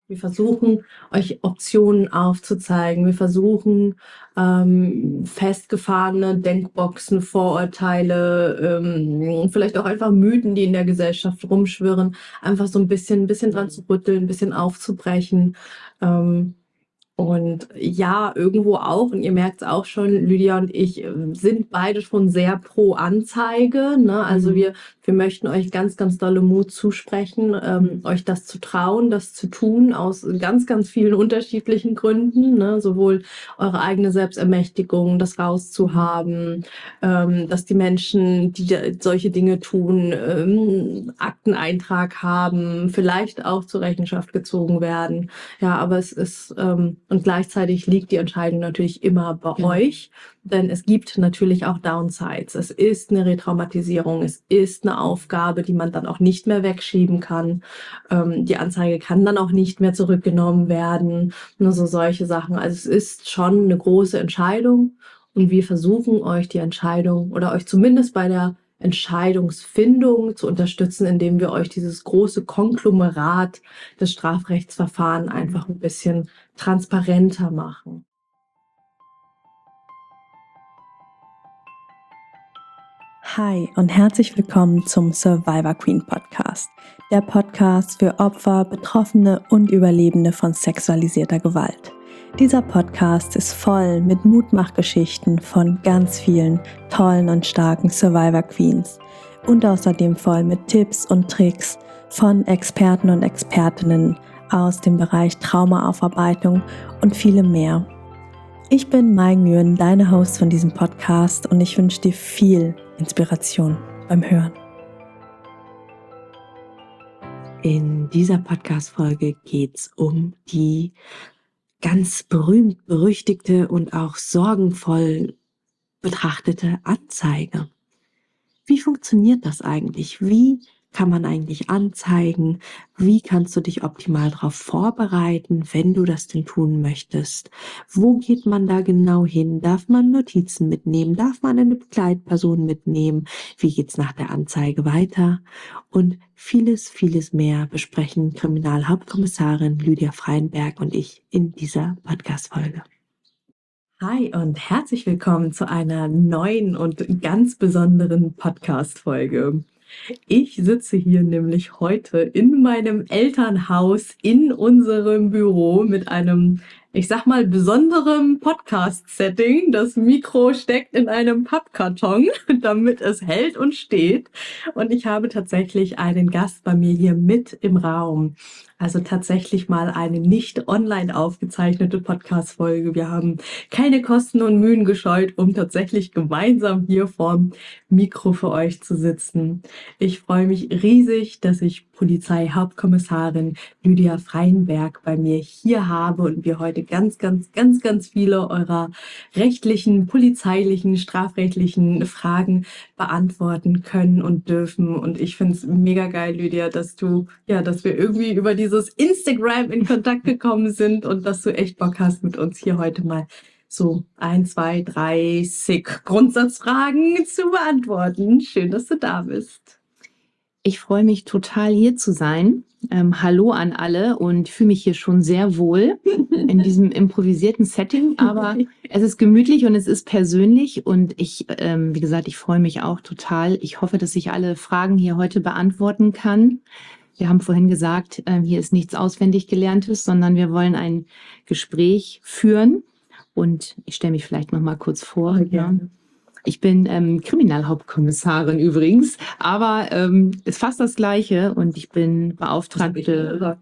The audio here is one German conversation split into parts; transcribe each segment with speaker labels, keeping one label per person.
Speaker 1: Wir versuchen, euch Optionen aufzuzeigen. Wir versuchen, festgefahrene Denkboxen, Vorurteile, vielleicht auch einfach Mythen, die in der Gesellschaft rumschwirren, einfach so ein bisschen dran zu rütteln, ein bisschen aufzubrechen. Und ja, irgendwo auch, und ihr merkt es auch schon, Lydia und ich sind beide schon sehr pro Anzeige, ne? Also wir möchten euch ganz, ganz dolle Mut zusprechen, euch das zu trauen, das zu tun, aus ganz, ganz vielen unterschiedlichen Gründen, ne? Sowohl eure eigene Selbstermächtigung, das rauszuhaben, dass die Menschen, die solche Dinge tun, Akteneintrag haben, vielleicht auch zur Rechenschaft gezogen werden. Ja, aber es ist, und gleichzeitig liegt die Entscheidung natürlich immer bei euch, denn es gibt natürlich auch Downsides. Es ist eine Retraumatisierung, es ist eine Aufgabe, die man dann auch nicht mehr wegschieben kann. Die Anzeige kann dann auch nicht mehr zurückgenommen werden, nur so solche Sachen. Also es ist schon eine große Entscheidung, und wir versuchen euch die Entscheidung oder euch zumindest bei der Entscheidungsfindung zu unterstützen, indem wir euch dieses große Konglomerat des Strafrechtsverfahrens einfach ein bisschen transparenter machen.
Speaker 2: Hi und herzlich willkommen zum Survivor Queen Podcast, der Podcast für Opfer, Betroffene und Überlebende von sexualisierter Gewalt. Dieser Podcast ist voll mit Mutmachgeschichten von ganz vielen tollen und starken Survivor Queens und außerdem voll mit Tipps und Tricks von Experten und Expertinnen aus dem Bereich Traumaaufarbeitung und vielem mehr. Ich bin Mai Nguyen, deine Host von diesem Podcast, und ich wünsche dir viel Inspiration beim Hören.
Speaker 1: In dieser Podcast-Folge geht es um die ganz berühmt-berüchtigte und auch sorgenvoll betrachtete Anzeige. Wie funktioniert das eigentlich? Wie kann man eigentlich anzeigen? Wie kannst du dich optimal darauf vorbereiten, wenn du das denn tun möchtest? Wo geht man da genau hin? Darf man Notizen mitnehmen? Darf man eine Begleitperson mitnehmen? Wie geht's nach der Anzeige weiter? Und vieles, vieles mehr besprechen Kriminalhauptkommissarin Lydia Freienberg und ich in dieser Podcast-Folge. Hi und herzlich willkommen zu einer neuen und ganz besonderen Podcast-Folge. Ich sitze hier nämlich heute in meinem Elternhaus in unserem Büro mit einem, ich sag mal, besonderem Podcast-Setting. Das Mikro steckt in einem Pappkarton, damit es hält und steht. Und ich habe tatsächlich einen Gast bei mir hier mit im Raum. Also tatsächlich mal eine nicht online aufgezeichnete Podcast-Folge. Wir haben keine Kosten und Mühen gescheut, um tatsächlich gemeinsam hier vorm Mikro für euch zu sitzen. Ich freue mich riesig, dass ich Polizeihauptkommissarin Lydia Freienberg bei mir hier habe und wir heute ganz, ganz, ganz, ganz viele eurer rechtlichen, polizeilichen, strafrechtlichen Fragen beantworten können und dürfen. Und ich finde es mega geil, Lydia, dass wir irgendwie über dieses Instagram in Kontakt gekommen sind und dass du echt Bock hast, mit uns hier heute mal so 1, 2, 3 Grundsatzfragen zu beantworten. Schön, dass du da bist.
Speaker 3: Ich freue mich total, hier zu sein. Hallo an alle und fühle mich hier schon sehr wohl in diesem improvisierten Setting, aber es ist gemütlich und es ist persönlich und wie gesagt, ich freue mich auch total. Ich hoffe, dass ich alle Fragen hier heute beantworten kann. Wir haben vorhin gesagt, hier ist nichts auswendig Gelerntes, sondern wir wollen ein Gespräch führen und ich stelle mich vielleicht noch mal kurz vor.
Speaker 1: Ja.
Speaker 3: Ich bin Kriminalhauptkommissarin übrigens, aber ist fast das Gleiche und ich bin beauftragte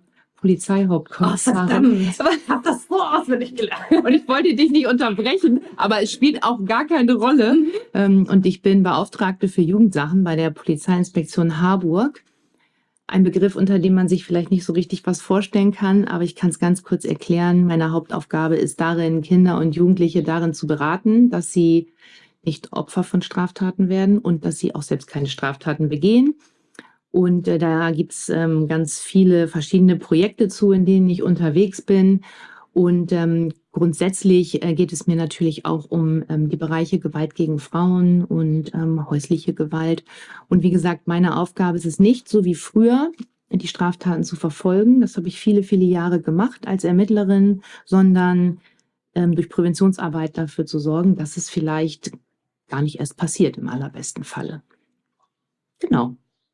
Speaker 3: Polizeihauptkommissarin.
Speaker 1: Oh, ich habe das so auswendig gelernt.
Speaker 3: Und ich wollte dich nicht unterbrechen, aber es spielt auch gar keine Rolle. Und ich bin Beauftragte für Jugendsachen bei der Polizeiinspektion Harburg. Ein Begriff, unter dem man sich vielleicht nicht so richtig was vorstellen kann, aber ich kann es ganz kurz erklären. Meine Hauptaufgabe ist darin, Kinder und Jugendliche darin zu beraten, dass sie nicht Opfer von Straftaten werden und dass sie auch selbst keine Straftaten begehen. Und da gibt es ganz viele verschiedene Projekte zu, in denen ich unterwegs bin. Und grundsätzlich geht es mir natürlich auch um die Bereiche Gewalt gegen Frauen und häusliche Gewalt. Und wie gesagt, meine Aufgabe ist es nicht so wie früher, die Straftaten zu verfolgen. Das habe ich viele, viele Jahre gemacht als Ermittlerin, sondern durch Präventionsarbeit dafür zu sorgen, dass es vielleicht gar nicht erst passiert im allerbesten Falle. Genau.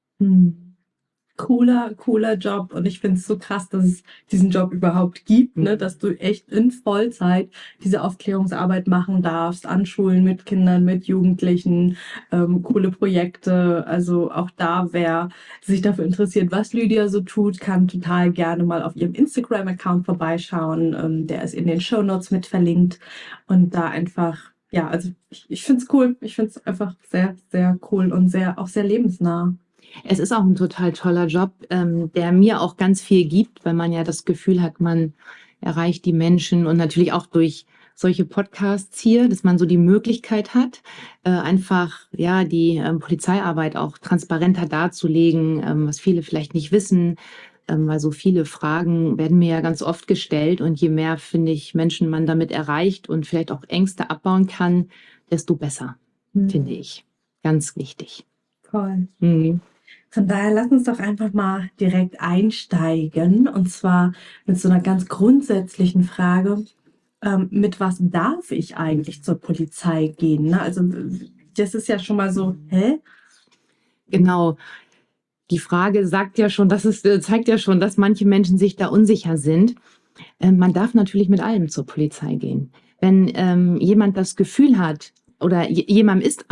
Speaker 2: Cooler Job. Und ich finde es so krass, dass es diesen Job überhaupt gibt, ne? Dass du echt in Vollzeit diese Aufklärungsarbeit machen darfst, an Schulen mit Kindern, mit Jugendlichen, coole Projekte. Also auch da, wer sich dafür interessiert, was Lydia so tut, kann total gerne mal auf ihrem Instagram-Account vorbeischauen. Der ist in den Shownotes mit verlinkt. Und da einfach, ja, also ich finde es cool. Ich finde es einfach sehr, sehr cool und auch sehr lebensnah.
Speaker 3: Es ist auch ein total toller Job, der mir auch ganz viel gibt, weil man ja das Gefühl hat, man erreicht die Menschen und natürlich auch durch solche Podcasts hier, dass man so die Möglichkeit hat, einfach ja die Polizeiarbeit auch transparenter darzulegen, was viele vielleicht nicht wissen, weil so viele Fragen werden mir ja ganz oft gestellt und je mehr, finde ich, Menschen man damit erreicht und vielleicht auch Ängste abbauen kann, desto besser, finde ich. Ganz wichtig.
Speaker 2: Voll. Von daher lass uns doch einfach mal direkt einsteigen und zwar mit so einer ganz grundsätzlichen Frage, mit was darf ich eigentlich zur Polizei gehen? Ne? Also das ist ja schon mal so, hä?
Speaker 3: Genau. Die Frage sagt ja schon, zeigt ja schon, dass manche Menschen sich da unsicher sind. Man darf natürlich mit allem zur Polizei gehen. Wenn jemand das Gefühl hat, oder jemand ist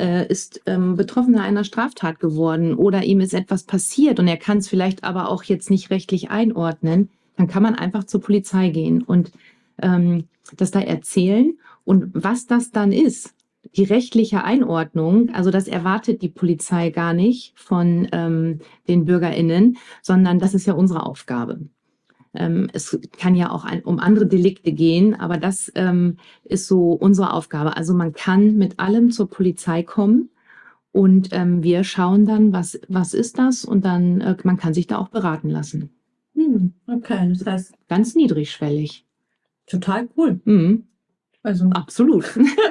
Speaker 3: Betroffener einer Straftat geworden oder ihm ist etwas passiert und er kann es vielleicht aber auch jetzt nicht rechtlich einordnen, dann kann man einfach zur Polizei gehen und das da erzählen. Und was das dann ist, die rechtliche Einordnung, also das erwartet die Polizei gar nicht von den BürgerInnen, sondern das ist ja unsere Aufgabe. Es kann ja auch um andere Delikte gehen, aber das ist so unsere Aufgabe. Also man kann mit allem zur Polizei kommen und wir schauen dann, was ist das und dann man kann sich da auch beraten lassen.
Speaker 2: Okay, das heißt
Speaker 3: ganz niedrigschwellig.
Speaker 2: Total cool.
Speaker 3: Also absolut.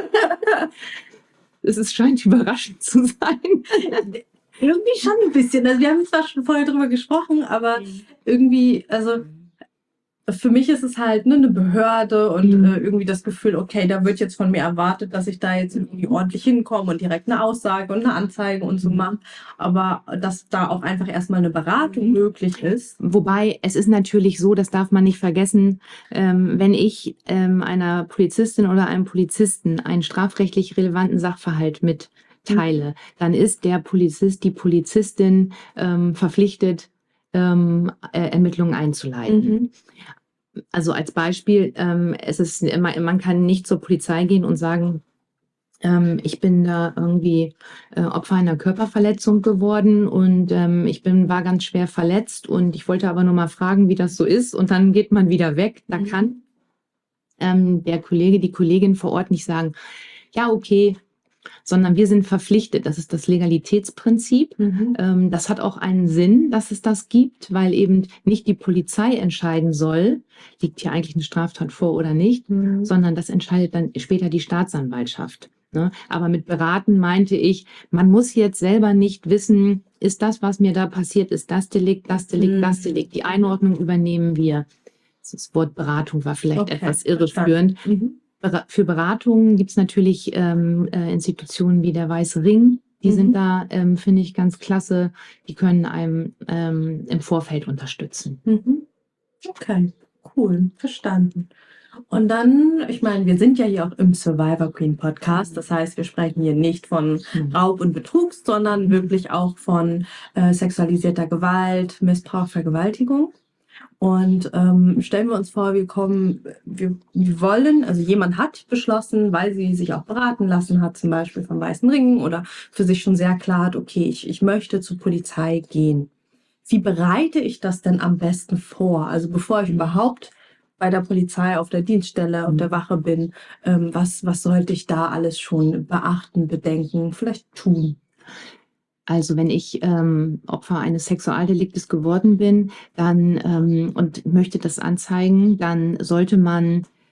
Speaker 3: Es scheint überraschend zu sein.
Speaker 2: Irgendwie schon ein bisschen. Also wir haben zwar schon vorher drüber gesprochen, aber irgendwie, also für mich ist es halt eine Behörde und irgendwie das Gefühl, okay, da wird jetzt von mir erwartet, dass ich da jetzt irgendwie ordentlich hinkomme und direkt eine Aussage und eine Anzeige und so mache. Aber dass da auch einfach erstmal eine Beratung möglich ist.
Speaker 3: Wobei, es ist natürlich so, das darf man nicht vergessen, wenn ich einer Polizistin oder einem Polizisten einen strafrechtlich relevanten Sachverhalt mitteile, dann ist der Polizist, die Polizistin verpflichtet, Ermittlungen einzuleiten. Also als Beispiel, man kann nicht zur Polizei gehen und sagen, ich bin da irgendwie Opfer einer Körperverletzung geworden und war ganz schwer verletzt und ich wollte aber nur mal fragen, wie das so ist und dann geht man wieder weg. Da kann der Kollege, die Kollegin vor Ort nicht sagen, ja, okay, sondern wir sind verpflichtet. Das ist das Legalitätsprinzip. Das hat auch einen Sinn, dass es das gibt, weil eben nicht die Polizei entscheiden soll, liegt hier eigentlich eine Straftat vor oder nicht, sondern das entscheidet dann später die Staatsanwaltschaft. Ne? Aber mit beraten meinte ich, man muss jetzt selber nicht wissen, ist das, was mir da passiert, ist das Delikt, das Delikt, das Delikt. Die Einordnung übernehmen wir. Das Wort Beratung war vielleicht etwas irreführend. Für Beratungen gibt es natürlich Institutionen wie der Weiße Ring. Die sind da, finde ich, ganz klasse. Die können einem im Vorfeld unterstützen.
Speaker 2: Okay, cool, verstanden. Und dann, ich meine, wir sind ja hier auch im Survivor Queen Podcast. Das heißt, wir sprechen hier nicht von Raub und Betrug, sondern wirklich auch von sexualisierter Gewalt, Missbrauch, Vergewaltigung. Und stellen wir uns vor, wir wollen, also jemand hat beschlossen, weil sie sich auch beraten lassen hat, zum Beispiel vom Weißen Ring oder für sich schon sehr klar hat, okay, ich möchte zur Polizei gehen. Wie bereite ich das denn am besten vor? Also bevor ich überhaupt bei der Polizei auf der Dienststelle, auf der Wache bin, was sollte ich da alles schon beachten, bedenken, vielleicht tun?
Speaker 3: Also wenn ich Opfer eines Sexualdeliktes geworden bin, dann und möchte das anzeigen, dann sollte man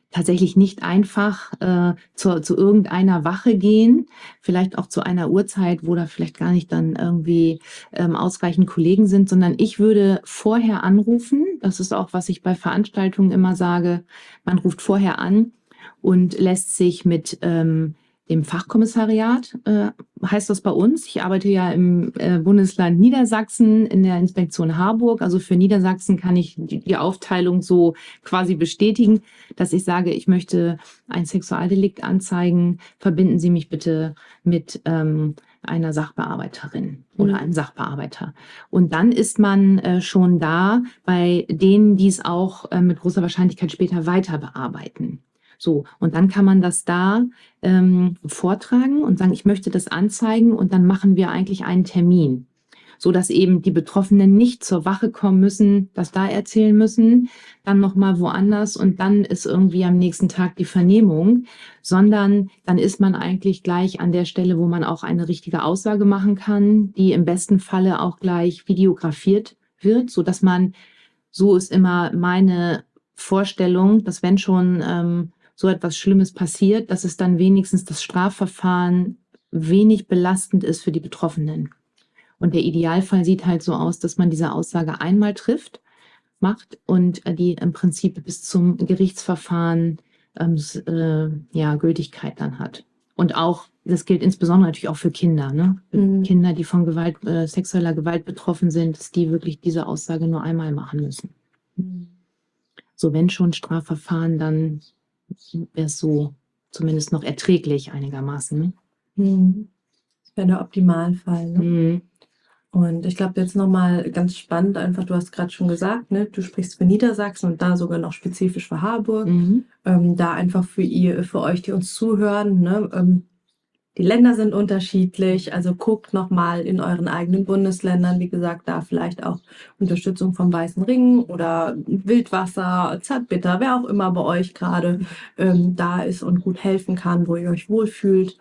Speaker 3: tatsächlich nicht einfach zu irgendeiner Wache gehen, vielleicht auch zu einer Uhrzeit, wo da vielleicht gar nicht dann irgendwie ausreichend Kollegen sind, sondern ich würde vorher anrufen. Das ist auch, was ich bei Veranstaltungen immer sage. Man ruft vorher an und lässt sich mit dem Fachkommissariat, heißt das bei uns. Ich arbeite ja im Bundesland Niedersachsen in der Inspektion Harburg. Also für Niedersachsen kann ich die Aufteilung so quasi bestätigen, dass ich sage, ich möchte ein Sexualdelikt anzeigen. Verbinden Sie mich bitte mit einer Sachbearbeiterin oder einem Sachbearbeiter. Und dann ist man schon da bei denen, die es auch mit großer Wahrscheinlichkeit später weiter bearbeiten. So, und dann kann man das da vortragen und sagen, ich möchte das anzeigen, und dann machen wir eigentlich einen Termin, so dass eben die Betroffenen nicht zur Wache kommen müssen, das da erzählen müssen, dann nochmal woanders und dann ist irgendwie am nächsten Tag die Vernehmung, sondern dann ist man eigentlich gleich an der Stelle, wo man auch eine richtige Aussage machen kann, die im besten Falle auch gleich videografiert wird, so dass man, so ist immer meine Vorstellung, dass wenn schon so etwas Schlimmes passiert, dass es dann wenigstens das Strafverfahren wenig belastend ist für die Betroffenen. Und der Idealfall sieht halt so aus, dass man diese Aussage einmal macht und die im Prinzip bis zum Gerichtsverfahren Gültigkeit dann hat. Und auch, das gilt insbesondere natürlich auch für Kinder, ne? Kinder, die von sexueller Gewalt betroffen sind, dass die wirklich diese Aussage nur einmal machen müssen. So, wenn schon Strafverfahren, dann wäre es so zumindest noch erträglich einigermaßen. Ne?
Speaker 2: Das wäre der Optimalfall. Ne? Und ich glaube, jetzt nochmal ganz spannend, einfach, du hast gerade schon gesagt, ne, du sprichst für Niedersachsen und da sogar noch spezifisch für Harburg. Da einfach für euch, die uns zuhören, ne, die Länder sind unterschiedlich, also guckt nochmal in euren eigenen Bundesländern, wie gesagt, da vielleicht auch Unterstützung vom Weißen Ring oder Wildwasser, Zartbitter, wer auch immer bei euch gerade da ist und gut helfen kann, wo ihr euch wohlfühlt.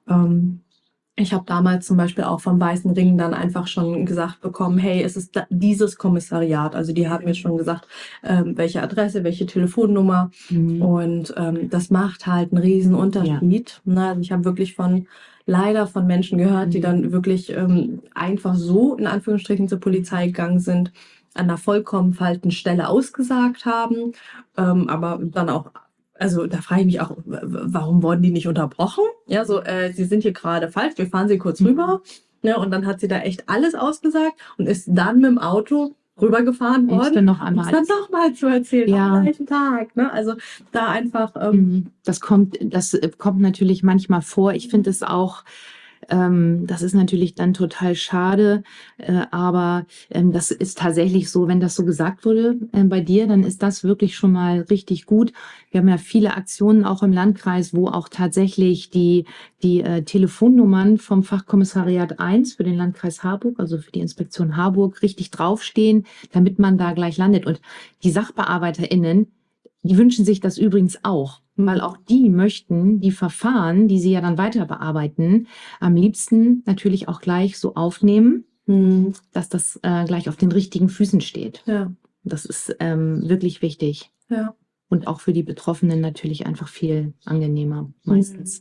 Speaker 2: Ich habe damals zum Beispiel auch vom Weißen Ring dann einfach schon gesagt bekommen, hey, es ist dieses Kommissariat. Also die haben mir schon gesagt, welche Adresse, welche Telefonnummer. Und das macht halt einen riesen Unterschied. Ja. Also ich habe wirklich leider von Menschen gehört, die dann wirklich einfach so, in Anführungsstrichen, zur Polizei gegangen sind, an einer vollkommen falschen Stelle ausgesagt haben, aber dann auch, also da frage ich mich auch, warum wurden die nicht unterbrochen? Ja, so, sie sind hier gerade falsch, wir fahren sie kurz rüber. Ja, und dann hat sie da echt alles ausgesagt und ist dann mit dem Auto rübergefahren worden,
Speaker 3: dann noch einmal
Speaker 2: dann nochmal zu erzählen, am gleichen Tag. Ne? Also da einfach...
Speaker 3: Das kommt natürlich manchmal vor. Ich finde es auch, das ist natürlich dann total schade, aber das ist tatsächlich so, wenn das so gesagt wurde bei dir, dann ist das wirklich schon mal richtig gut. Wir haben ja viele Aktionen auch im Landkreis, wo auch tatsächlich die Telefonnummern vom Fachkommissariat 1 für den Landkreis Harburg, also für die Inspektion Harburg, richtig draufstehen, damit man da gleich landet. Und die SachbearbeiterInnen, die wünschen sich das übrigens auch, weil auch die möchten die Verfahren, die sie ja dann weiter bearbeiten, am liebsten natürlich auch gleich so aufnehmen, dass das gleich auf den richtigen Füßen steht. Ja. Das ist wirklich wichtig. Ja. Und auch für die Betroffenen natürlich einfach viel angenehmer meistens.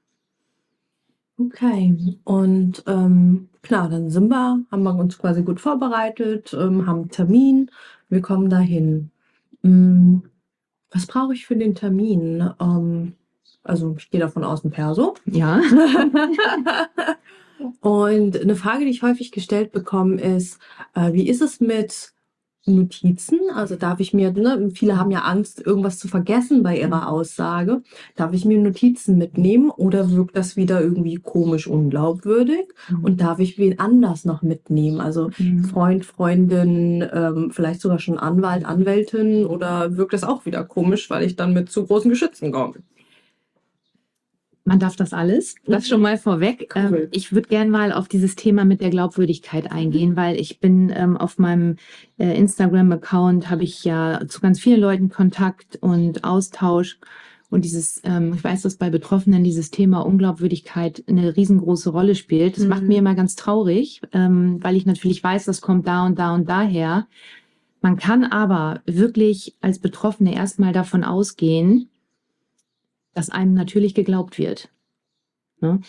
Speaker 2: Okay, und klar, dann haben wir uns quasi gut vorbereitet, haben einen Termin, wir kommen dahin. Was brauche ich für den Termin? Also ich gehe davon aus, ein Perso.
Speaker 3: Ja.
Speaker 2: Und eine Frage, die ich häufig gestellt bekomme, ist, wie ist es mit Notizen? Also darf ich mir, viele haben ja Angst, irgendwas zu vergessen bei ihrer Aussage. Darf ich mir Notizen mitnehmen oder wirkt das wieder irgendwie komisch unglaubwürdig? Und darf ich wen anders noch mitnehmen? Also Freund, Freundin, vielleicht sogar schon Anwalt, Anwältin, oder wirkt das auch wieder komisch, weil ich dann mit zu großen Geschützen komme?
Speaker 3: Man darf das alles, das schon mal vorweg. Cool. Ich würde gerne mal auf dieses Thema mit der Glaubwürdigkeit eingehen, weil ich bin auf meinem Instagram-Account, habe ich ja zu ganz vielen Leuten Kontakt und Austausch. Und ich weiß, dass bei Betroffenen dieses Thema Unglaubwürdigkeit eine riesengroße Rolle spielt. Das macht mir immer ganz traurig, weil ich natürlich weiß, das kommt da und da und daher. Man kann aber wirklich als Betroffene erstmal davon ausgehen, dass einem natürlich geglaubt wird. Ne?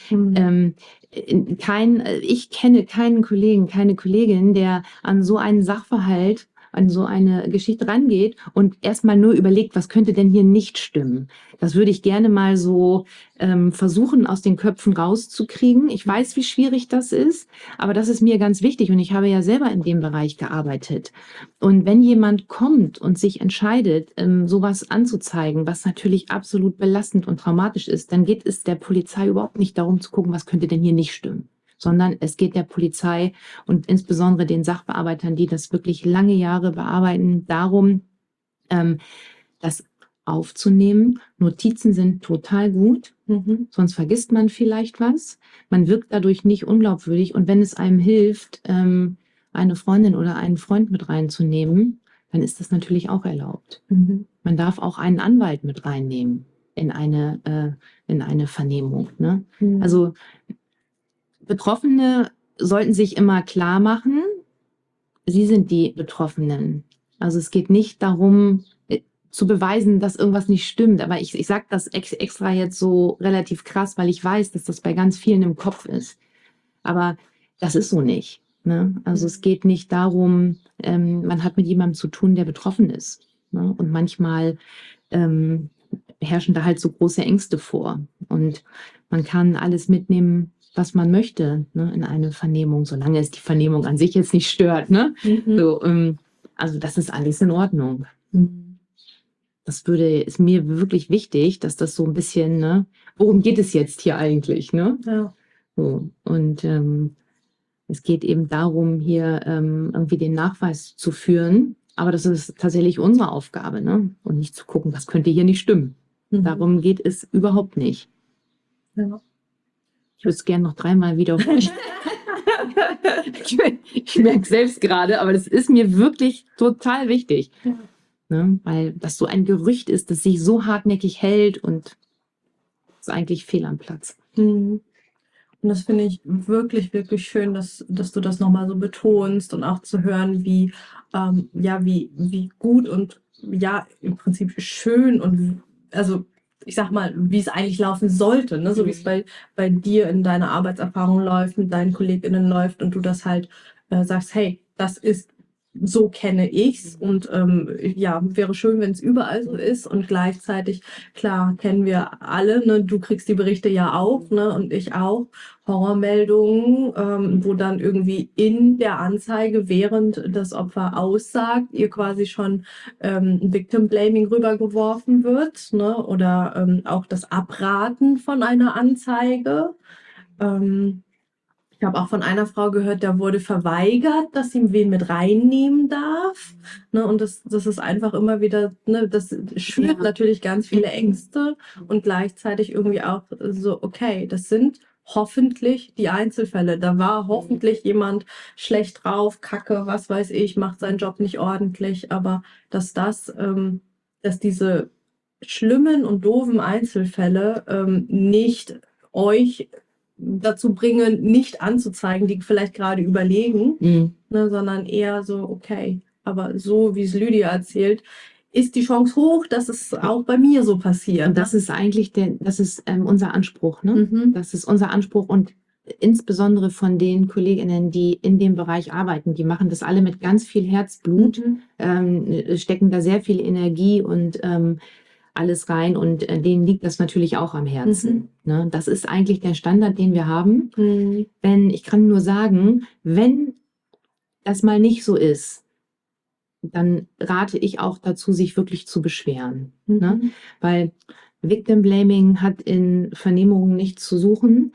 Speaker 3: Ich kenne keinen Kollegen, keine Kollegin, der an so einen Sachverhalt, an so eine Geschichte rangeht und erstmal nur überlegt, was könnte denn hier nicht stimmen. Das würde ich gerne mal so versuchen, aus den Köpfen rauszukriegen. Ich weiß, wie schwierig das ist, aber das ist mir ganz wichtig und ich habe ja selber in dem Bereich gearbeitet. Und wenn jemand kommt und sich entscheidet, sowas anzuzeigen, was natürlich absolut belastend und traumatisch ist, dann geht es der Polizei überhaupt nicht darum zu gucken, was könnte denn hier nicht stimmen, sondern es geht der Polizei und insbesondere den Sachbearbeitern, die das wirklich lange Jahre bearbeiten, darum, das aufzunehmen. Notizen sind total gut, sonst vergisst man vielleicht was. Man wirkt dadurch nicht unglaubwürdig und wenn es einem hilft, eine Freundin oder einen Freund mit reinzunehmen, dann ist das natürlich auch erlaubt. Man darf auch einen Anwalt mit reinnehmen in eine Vernehmung. Ne? Also Betroffene sollten sich immer klar machen, sie sind die Betroffenen. Also es geht nicht darum, zu beweisen, dass irgendwas nicht stimmt. Aber ich sage das extra jetzt so relativ krass, weil ich weiß, dass das bei ganz vielen im Kopf ist. Aber das ist so nicht. Ne? Also es geht nicht darum, man hat mit jemandem zu tun, der betroffen ist. Ne? Und manchmal herrschen da halt so große Ängste vor. Und man kann alles mitnehmen, was man möchte, ne, in eine Vernehmung, solange es die Vernehmung an sich jetzt nicht stört. Ne? So, also das ist alles in Ordnung. Ist mir wirklich wichtig, dass das so ein bisschen, ne, worum geht es jetzt hier eigentlich? Ne?
Speaker 2: Ja.
Speaker 3: So, und es geht eben darum, hier irgendwie den Nachweis zu führen. Aber das ist tatsächlich unsere Aufgabe, ne? Und nicht zu gucken, was könnte hier nicht stimmen. Darum geht es überhaupt nicht.
Speaker 2: Ja.
Speaker 3: Ich würde es gerne noch 3-mal wiederholen. Ich merke selbst gerade, aber das ist mir wirklich total wichtig.
Speaker 2: Ja.
Speaker 3: Ne? Weil das so ein Gerücht ist, das sich so hartnäckig hält und ist eigentlich fehl am Platz.
Speaker 2: Und das finde ich wirklich, wirklich schön, dass du das nochmal so betonst und auch zu hören, wie gut und ja, im Prinzip schön und also ich sag mal, wie es eigentlich laufen sollte, ne? So wie es bei dir in deiner Arbeitserfahrung läuft, mit deinen KollegInnen läuft und du das halt sagst, hey, das ist, so kenne ich's und wäre schön, wenn es überall so ist und gleichzeitig, klar, kennen wir alle, ne? Du kriegst die Berichte ja auch, ne? Und ich auch, Horrormeldungen, wo dann irgendwie in der Anzeige, während das Opfer aussagt, ihr quasi schon Victim Blaming rübergeworfen wird, ne? Oder auch das Abraten von einer Anzeige. Ich habe auch von einer Frau gehört, da wurde verweigert, dass sie wen mit reinnehmen darf. Ne, und das ist einfach immer wieder, ne, das schürt natürlich ganz viele Ängste und gleichzeitig irgendwie auch so, okay, das sind hoffentlich die Einzelfälle. Da war hoffentlich jemand schlecht drauf, Kacke, was weiß ich, macht seinen Job nicht ordentlich, aber dass diese schlimmen und doofen Einzelfälle nicht euch dazu bringen, nicht anzuzeigen, die vielleicht gerade überlegen, ne, sondern eher so, okay, aber so wie es Lydia erzählt, ist die Chance hoch, dass es auch bei mir so passiert.
Speaker 3: Und das ist eigentlich unser Anspruch, ne? Das ist unser Anspruch und insbesondere von den KollegInnen, die in dem Bereich arbeiten, die machen das alle mit ganz viel Herzblut, stecken da sehr viel Energie und alles rein und denen liegt das natürlich auch am Herzen. Ne? Das ist eigentlich der Standard, den wir haben. Ich kann nur sagen, wenn das mal nicht so ist, dann rate ich auch dazu, sich wirklich zu beschweren. Ne? Weil Victim Blaming hat in Vernehmungen nichts zu suchen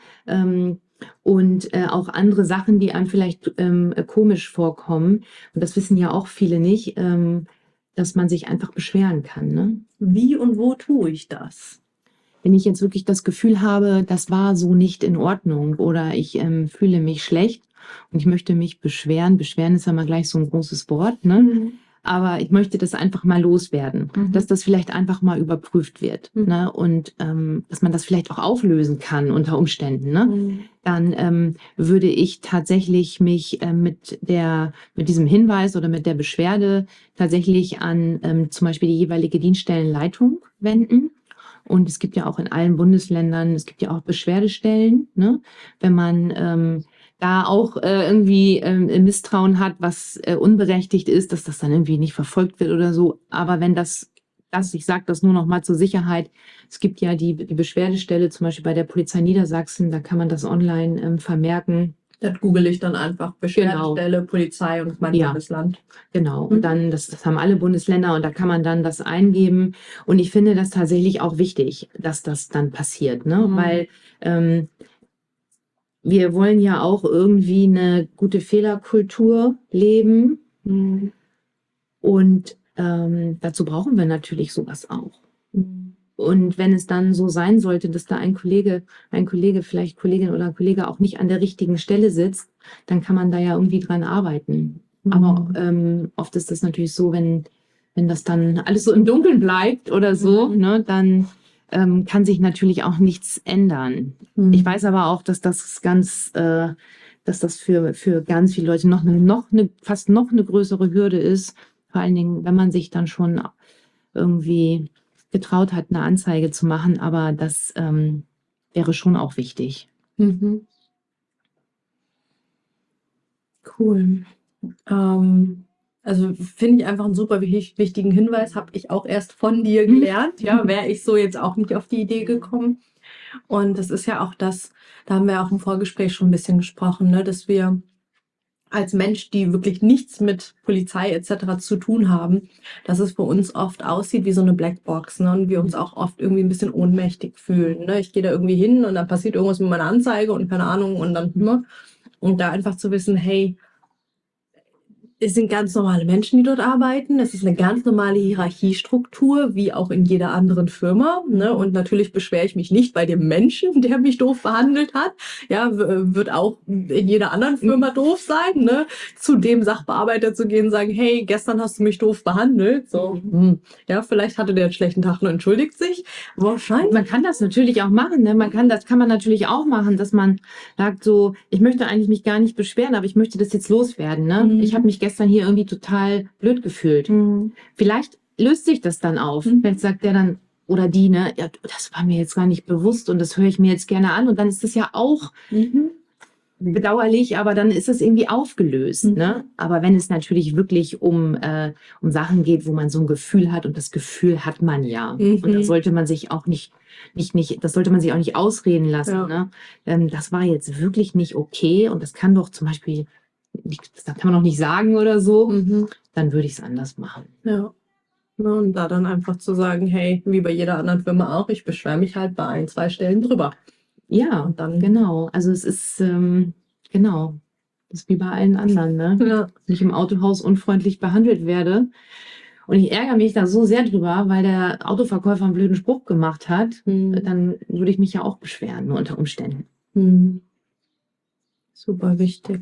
Speaker 3: und auch andere Sachen, die einem vielleicht komisch vorkommen, und das wissen ja auch viele nicht, dass man sich einfach beschweren kann. Ne?
Speaker 2: Wie und wo tue ich das?
Speaker 3: Wenn ich jetzt wirklich das Gefühl habe, das war so nicht in Ordnung oder ich fühle mich schlecht und ich möchte mich beschweren. Beschweren ist ja mal gleich so ein großes Wort, ne? Aber ich möchte das einfach mal loswerden, dass das vielleicht einfach mal überprüft wird, ne? Und dass man das vielleicht auch auflösen kann unter Umständen. Ne? Dann würde ich tatsächlich mich mit diesem Hinweis oder mit der Beschwerde tatsächlich an zum Beispiel die jeweilige Dienststellenleitung wenden Und es gibt ja auch in allen Bundesländern, es gibt ja auch Beschwerdestellen, ne? Wenn man da auch irgendwie Misstrauen hat, was unberechtigt ist, dass das dann irgendwie nicht verfolgt wird oder so. Aber wenn ich sage das nur noch mal zur Sicherheit, es gibt ja die Beschwerdestelle, zum Beispiel bei der Polizei Niedersachsen, da kann man das online vermerken.
Speaker 2: Das google ich dann einfach. Beschwerdestelle, Polizei und mein
Speaker 3: Ja.
Speaker 2: Bundesland.
Speaker 3: Genau, und dann, das haben alle Bundesländer und da kann man dann das eingeben. Und ich finde das tatsächlich auch wichtig, dass das dann passiert, ne? Weil wir wollen ja auch irgendwie eine gute Fehlerkultur leben. Und dazu brauchen wir natürlich sowas auch. Und wenn es dann so sein sollte, dass da ein Kollege, vielleicht Kollegin oder Kollege auch nicht an der richtigen Stelle sitzt, dann kann man da ja irgendwie dran arbeiten. Aber oft ist das natürlich so, wenn das dann alles so im Dunkeln bleibt oder so, ne, dann kann sich natürlich auch nichts ändern. Ich weiß aber auch, dass das dass das für ganz viele Leute fast noch eine größere Hürde ist. Vor allen Dingen, wenn man sich dann schon irgendwie getraut hat, eine Anzeige zu machen. Aber das wäre schon auch wichtig.
Speaker 2: Cool. Also finde ich einfach einen super wichtigen Hinweis, habe ich auch erst von dir gelernt. Ja, wäre ich so jetzt auch nicht auf die Idee gekommen. Und das ist ja auch das, da haben wir auch im Vorgespräch schon ein bisschen gesprochen, ne, dass wir als Mensch, die wirklich nichts mit Polizei etc. zu tun haben, dass es für uns oft aussieht wie so eine Blackbox, ne, und wir uns auch oft irgendwie ein bisschen ohnmächtig fühlen. Ne? Ich gehe da irgendwie hin und dann passiert irgendwas mit meiner Anzeige und keine Ahnung und dann, ne? Und da einfach zu wissen, hey, es sind ganz normale Menschen, die dort arbeiten. Es ist eine ganz normale Hierarchiestruktur, wie auch in jeder anderen Firma. Ne? Und natürlich beschwere ich mich nicht bei dem Menschen, der mich doof behandelt hat. Ja, wird auch in jeder anderen Firma doof sein. Ne? Zu dem Sachbearbeiter zu gehen und sagen, hey, gestern hast du mich doof behandelt. So, ja, vielleicht hatte der einen schlechten Tag und entschuldigt sich. Wahrscheinlich.
Speaker 3: Man kann das natürlich auch machen, ne? Das kann man natürlich auch machen, dass man sagt so, ich möchte eigentlich mich gar nicht beschweren, aber ich möchte das jetzt loswerden, ne? Ich habe mich gestern hier irgendwie total blöd gefühlt. Vielleicht löst sich das dann auf. Vielleicht sagt der dann oder die, ne, ja, das war mir jetzt gar nicht bewusst und das höre ich mir jetzt gerne an und dann ist das ja auch bedauerlich, aber dann ist es irgendwie aufgelöst, ne? Aber wenn es natürlich wirklich um Sachen geht, wo man so ein Gefühl hat und das Gefühl hat man ja. Und da sollte man sich auch das sollte man sich auch nicht ausreden lassen, ne? Das war jetzt wirklich nicht okay und das kann doch zum Beispiel das kann man noch nicht sagen oder so, dann würde ich es anders machen.
Speaker 2: Ja. Und da dann einfach zu sagen, hey, wie bei jeder anderen Firma auch, ich beschwere mich halt bei 1, 2 Stellen drüber.
Speaker 3: Ja,
Speaker 2: und dann
Speaker 3: genau. Also es ist, genau, das ist wie bei allen anderen, ne?
Speaker 2: Ja.
Speaker 3: Wenn ich im Autohaus unfreundlich behandelt werde und ich ärgere mich da so sehr drüber, weil der Autoverkäufer einen blöden Spruch gemacht hat, dann würde ich mich ja auch beschweren, nur unter Umständen.
Speaker 2: Super wichtig.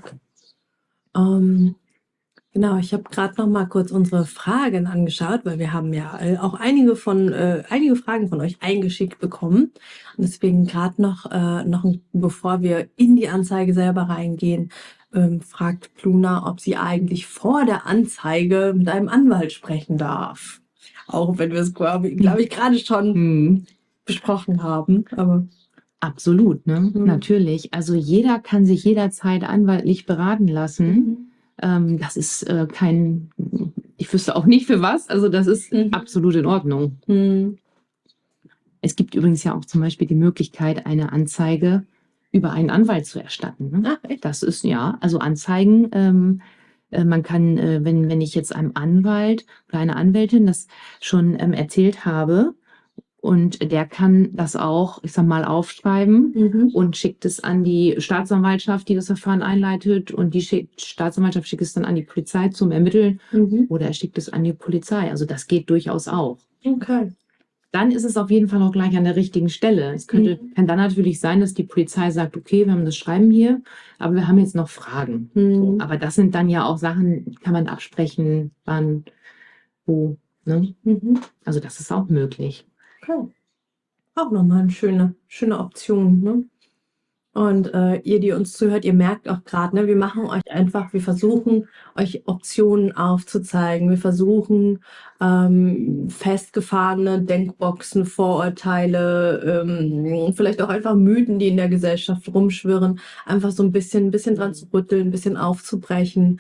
Speaker 2: Genau, ich habe gerade noch mal kurz unsere Fragen angeschaut, weil wir haben ja auch einige Fragen von euch eingeschickt bekommen. Und deswegen gerade noch, bevor wir in die Anzeige selber reingehen, fragt Pluna, ob sie eigentlich vor der Anzeige mit einem Anwalt sprechen darf. Auch wenn wir es, glaube ich, gerade schon besprochen haben. Aber
Speaker 3: Absolut, ne? Natürlich. Also jeder kann sich jederzeit anwaltlich beraten lassen. Das ist ich wüsste auch nicht für was, also das ist absolut in Ordnung. Es gibt übrigens ja auch zum Beispiel die Möglichkeit, eine Anzeige über einen Anwalt zu erstatten. Ne?
Speaker 2: Ach, echt?
Speaker 3: Das ist ja, also Anzeigen, man kann, wenn ich jetzt einem Anwalt oder einer Anwältin das schon erzählt habe, und der kann das auch, ich sag mal, aufschreiben und schickt es an die Staatsanwaltschaft, die das Verfahren einleitet. Und die Staatsanwaltschaft schickt es dann an die Polizei zum Ermitteln oder er schickt es an die Polizei. Also das geht durchaus auch.
Speaker 2: Okay.
Speaker 3: Dann ist es auf jeden Fall auch gleich an der richtigen Stelle. Es kann dann natürlich sein, dass die Polizei sagt, okay, wir haben das Schreiben hier, aber wir haben jetzt noch Fragen. So, aber das sind dann ja auch Sachen, kann man absprechen, wann, wo. Ne? Also das ist auch möglich.
Speaker 2: Okay. Auch nochmal eine schöne Option. Ne? Und ihr, die uns zuhört, ihr merkt auch gerade, ne, wir versuchen euch Optionen aufzuzeigen. Wir versuchen festgefahrene Denkboxen, Vorurteile, vielleicht auch einfach Mythen, die in der Gesellschaft rumschwirren, einfach so ein bisschen dran zu rütteln, ein bisschen aufzubrechen.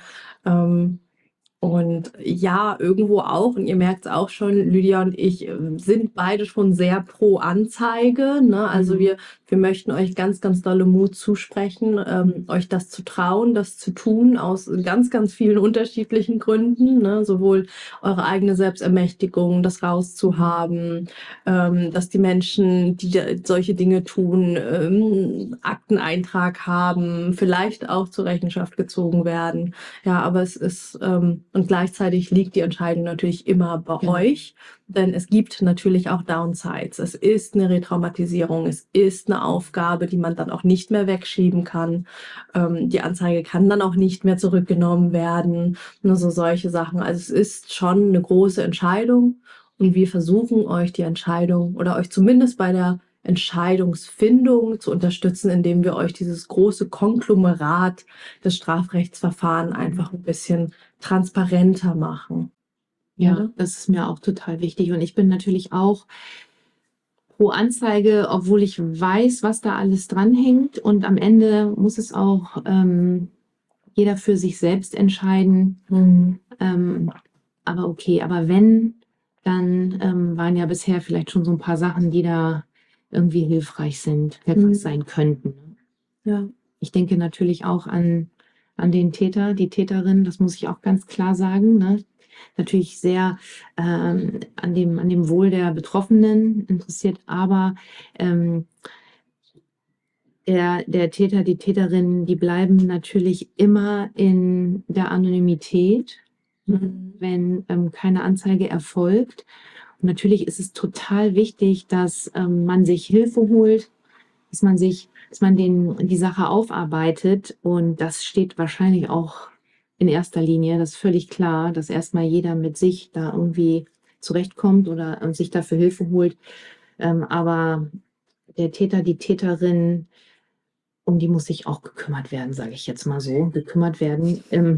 Speaker 2: Und ja, irgendwo auch, und ihr merkt es auch schon, Lydia und ich sind beide schon sehr pro Anzeige, ne? Also wir möchten euch ganz, ganz dolle Mut zusprechen, euch das zu trauen, das zu tun, aus ganz, ganz vielen unterschiedlichen Gründen, ne? Sowohl eure eigene Selbstermächtigung, das rauszuhaben, dass die Menschen, die solche Dinge tun, Akteneintrag haben, vielleicht auch zur Rechenschaft gezogen werden. Ja, aber es ist, und gleichzeitig liegt die Entscheidung natürlich immer bei euch, denn es gibt natürlich auch Downsides. Es ist eine Retraumatisierung, es ist eine Aufgabe, die man dann auch nicht mehr wegschieben kann. Die Anzeige kann dann auch nicht mehr zurückgenommen werden, nur so solche Sachen. Also es ist schon eine große Entscheidung, und wir versuchen euch die Entscheidung oder euch zumindest bei der Entscheidungsfindung zu unterstützen, indem wir euch dieses große Konglomerat des Strafrechtsverfahrens einfach ein bisschen transparenter machen.
Speaker 3: Ja, das ist mir auch total wichtig. Und ich bin natürlich auch pro Anzeige, obwohl ich weiß, was da alles dranhängt. Und am Ende muss es auch jeder für sich selbst entscheiden. Aber okay, aber wenn, dann waren ja bisher vielleicht schon so ein paar Sachen, die da irgendwie hilfreich sein könnten.
Speaker 2: Ja.
Speaker 3: Ich denke natürlich auch an den Täter, die Täterin, das muss ich auch ganz klar sagen, ne? Natürlich sehr an dem Wohl der Betroffenen interessiert, aber der Täter, die Täterin, die bleiben natürlich immer in der Anonymität, wenn keine Anzeige erfolgt. Und natürlich ist es total wichtig, dass man sich Hilfe holt, dass man die Sache aufarbeitet. Und das steht wahrscheinlich auch in erster Linie, das ist völlig klar, dass erstmal jeder mit sich da irgendwie zurechtkommt oder sich dafür Hilfe holt. Aber der Täter, die Täterin, um die muss sich auch gekümmert werden, sage ich jetzt mal so. Gekümmert werden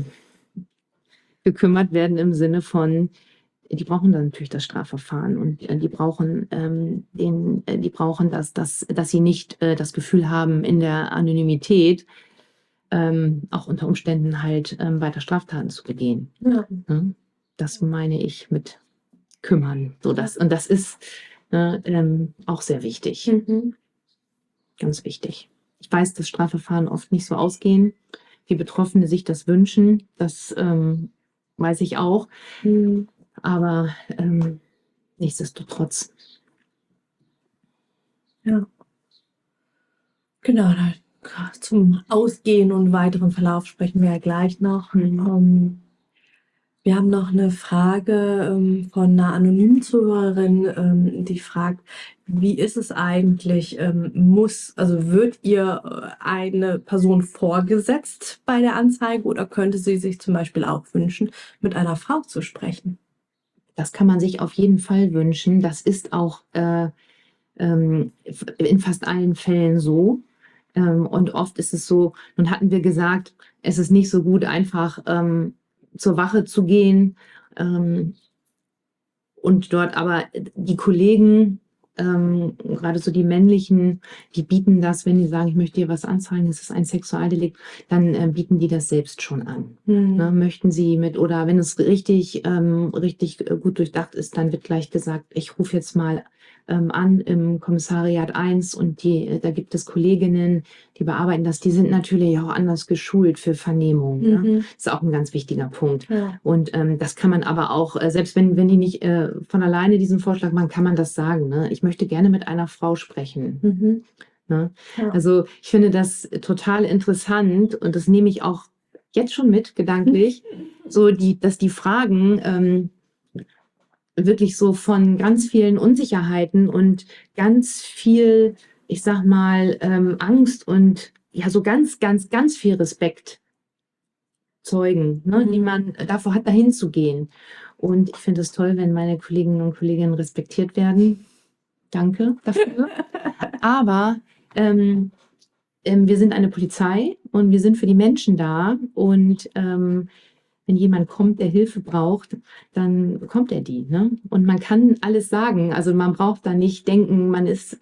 Speaker 3: im Sinne von, die brauchen dann natürlich das Strafverfahren, und die brauchen dass sie nicht das Gefühl haben, in der Anonymität auch unter Umständen halt weiter Straftaten zu begehen.
Speaker 2: Ja.
Speaker 3: Ne? Das meine ich mit kümmern. Und das ist auch sehr wichtig. Ganz wichtig. Ich weiß, dass Strafverfahren oft nicht so ausgehen, wie Betroffene sich das wünschen. Das weiß ich auch. Aber nichtsdestotrotz.
Speaker 2: Ja. Genau, zum Ausgehen und weiteren Verlauf sprechen wir ja gleich noch. Wir haben noch eine Frage von einer anonymen Zuhörerin, die fragt, wie ist es eigentlich, wird ihr eine Person vorgesetzt bei der Anzeige, oder könnte sie sich zum Beispiel auch wünschen, mit einer Frau zu sprechen?
Speaker 3: Das kann man sich auf jeden Fall wünschen. Das ist auch in fast allen Fällen so. Und oft ist es so, nun hatten wir gesagt, es ist nicht so gut, einfach zur Wache zu gehen und dort aber die Kollegen, gerade so die männlichen, die bieten das, wenn die sagen, ich möchte dir was anzeigen, es ist ein Sexualdelikt, dann bieten die das selbst schon an. Ne, möchten sie oder wenn es richtig gut durchdacht ist, dann wird gleich gesagt, ich rufe jetzt mal an im Kommissariat 1 und da gibt es Kolleginnen, die bearbeiten das. Die sind natürlich auch anders geschult für Vernehmung. Ne? Das ist auch ein ganz wichtiger Punkt.
Speaker 2: Ja.
Speaker 3: Und das kann man aber auch, selbst wenn die nicht von alleine diesen Vorschlag machen, kann man das sagen. Ne? Ich möchte gerne mit einer Frau sprechen. Ne?
Speaker 2: Ja.
Speaker 3: Also ich finde das total interessant, und das nehme ich auch jetzt schon mit, gedanklich, dass die Fragen wirklich so von ganz vielen Unsicherheiten und ganz viel, ich sag mal, Angst und ja, so ganz, ganz, ganz viel Respekt zeugen, ne, die man davor hat, dahin zu gehen. Und ich finde es toll, wenn meine Kolleginnen und Kollegen respektiert werden. Danke dafür. Aber wir sind eine Polizei und wir sind für die Menschen da. Und wenn jemand kommt, der Hilfe braucht, dann bekommt er die. Ne? Und man kann alles sagen. Also man braucht da nicht denken, man ist,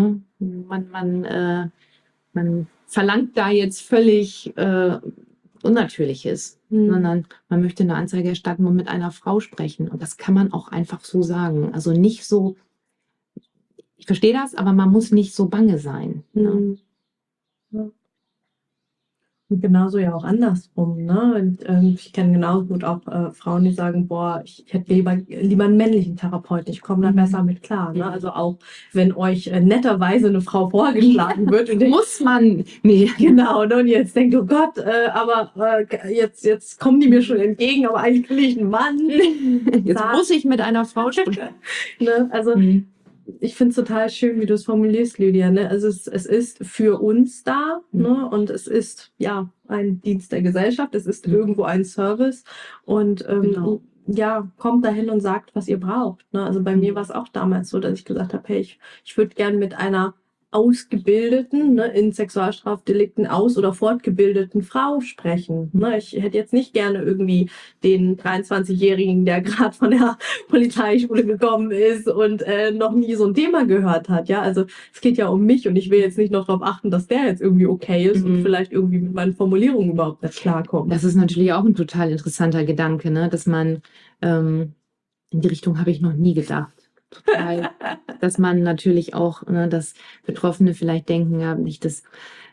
Speaker 3: man verlangt da jetzt völlig Unnatürliches, sondern man möchte eine Anzeige erstatten und mit einer Frau sprechen. Und das kann man auch einfach so sagen. Also nicht so, ich verstehe das, aber man muss nicht so bange sein. Ne?
Speaker 2: Ja. Und genauso ja auch andersrum, ne? Und, ich kenne genauso gut auch Frauen, die sagen, boah, ich hätte lieber einen männlichen Therapeuten, ich komme da besser mit klar, ne? Also auch wenn euch netterweise eine Frau vorgeschlagen wird und
Speaker 3: Muss man, nee.
Speaker 2: genau, ne? Und jetzt denkt, oh Gott, jetzt kommen die mir schon entgegen, aber eigentlich will ich einen Mann.
Speaker 3: Jetzt muss ich mit einer Frau sprechen.
Speaker 2: Ne? Also ich finde es total schön, wie du es formulierst, Lydia. Ne? Also es ist für uns da, ne? Und es ist ja ein Dienst der Gesellschaft, es ist irgendwo ein Service und
Speaker 3: Genau.
Speaker 2: ja, kommt dahin und sagt, was ihr braucht. Ne? Also bei mir war es auch damals so, dass ich gesagt habe, hey, ich würde gern mit einer ausgebildeten, ne, in Sexualstrafdelikten oder fortgebildeten Frau sprechen. Ne? Ich hätte jetzt nicht gerne irgendwie den 23-Jährigen, der gerade von der Polizeischule gekommen ist und noch nie so ein Thema gehört hat. Ja, also es geht ja um mich und ich will jetzt nicht noch darauf achten, dass der jetzt irgendwie okay ist und vielleicht irgendwie mit meinen Formulierungen überhaupt nicht klarkommt.
Speaker 3: Das ist natürlich auch ein total interessanter Gedanke, ne? Dass man, in die Richtung habe ich noch nie gedacht. Total, dass man natürlich auch, ne, dass Betroffene vielleicht denken, ja, nicht das,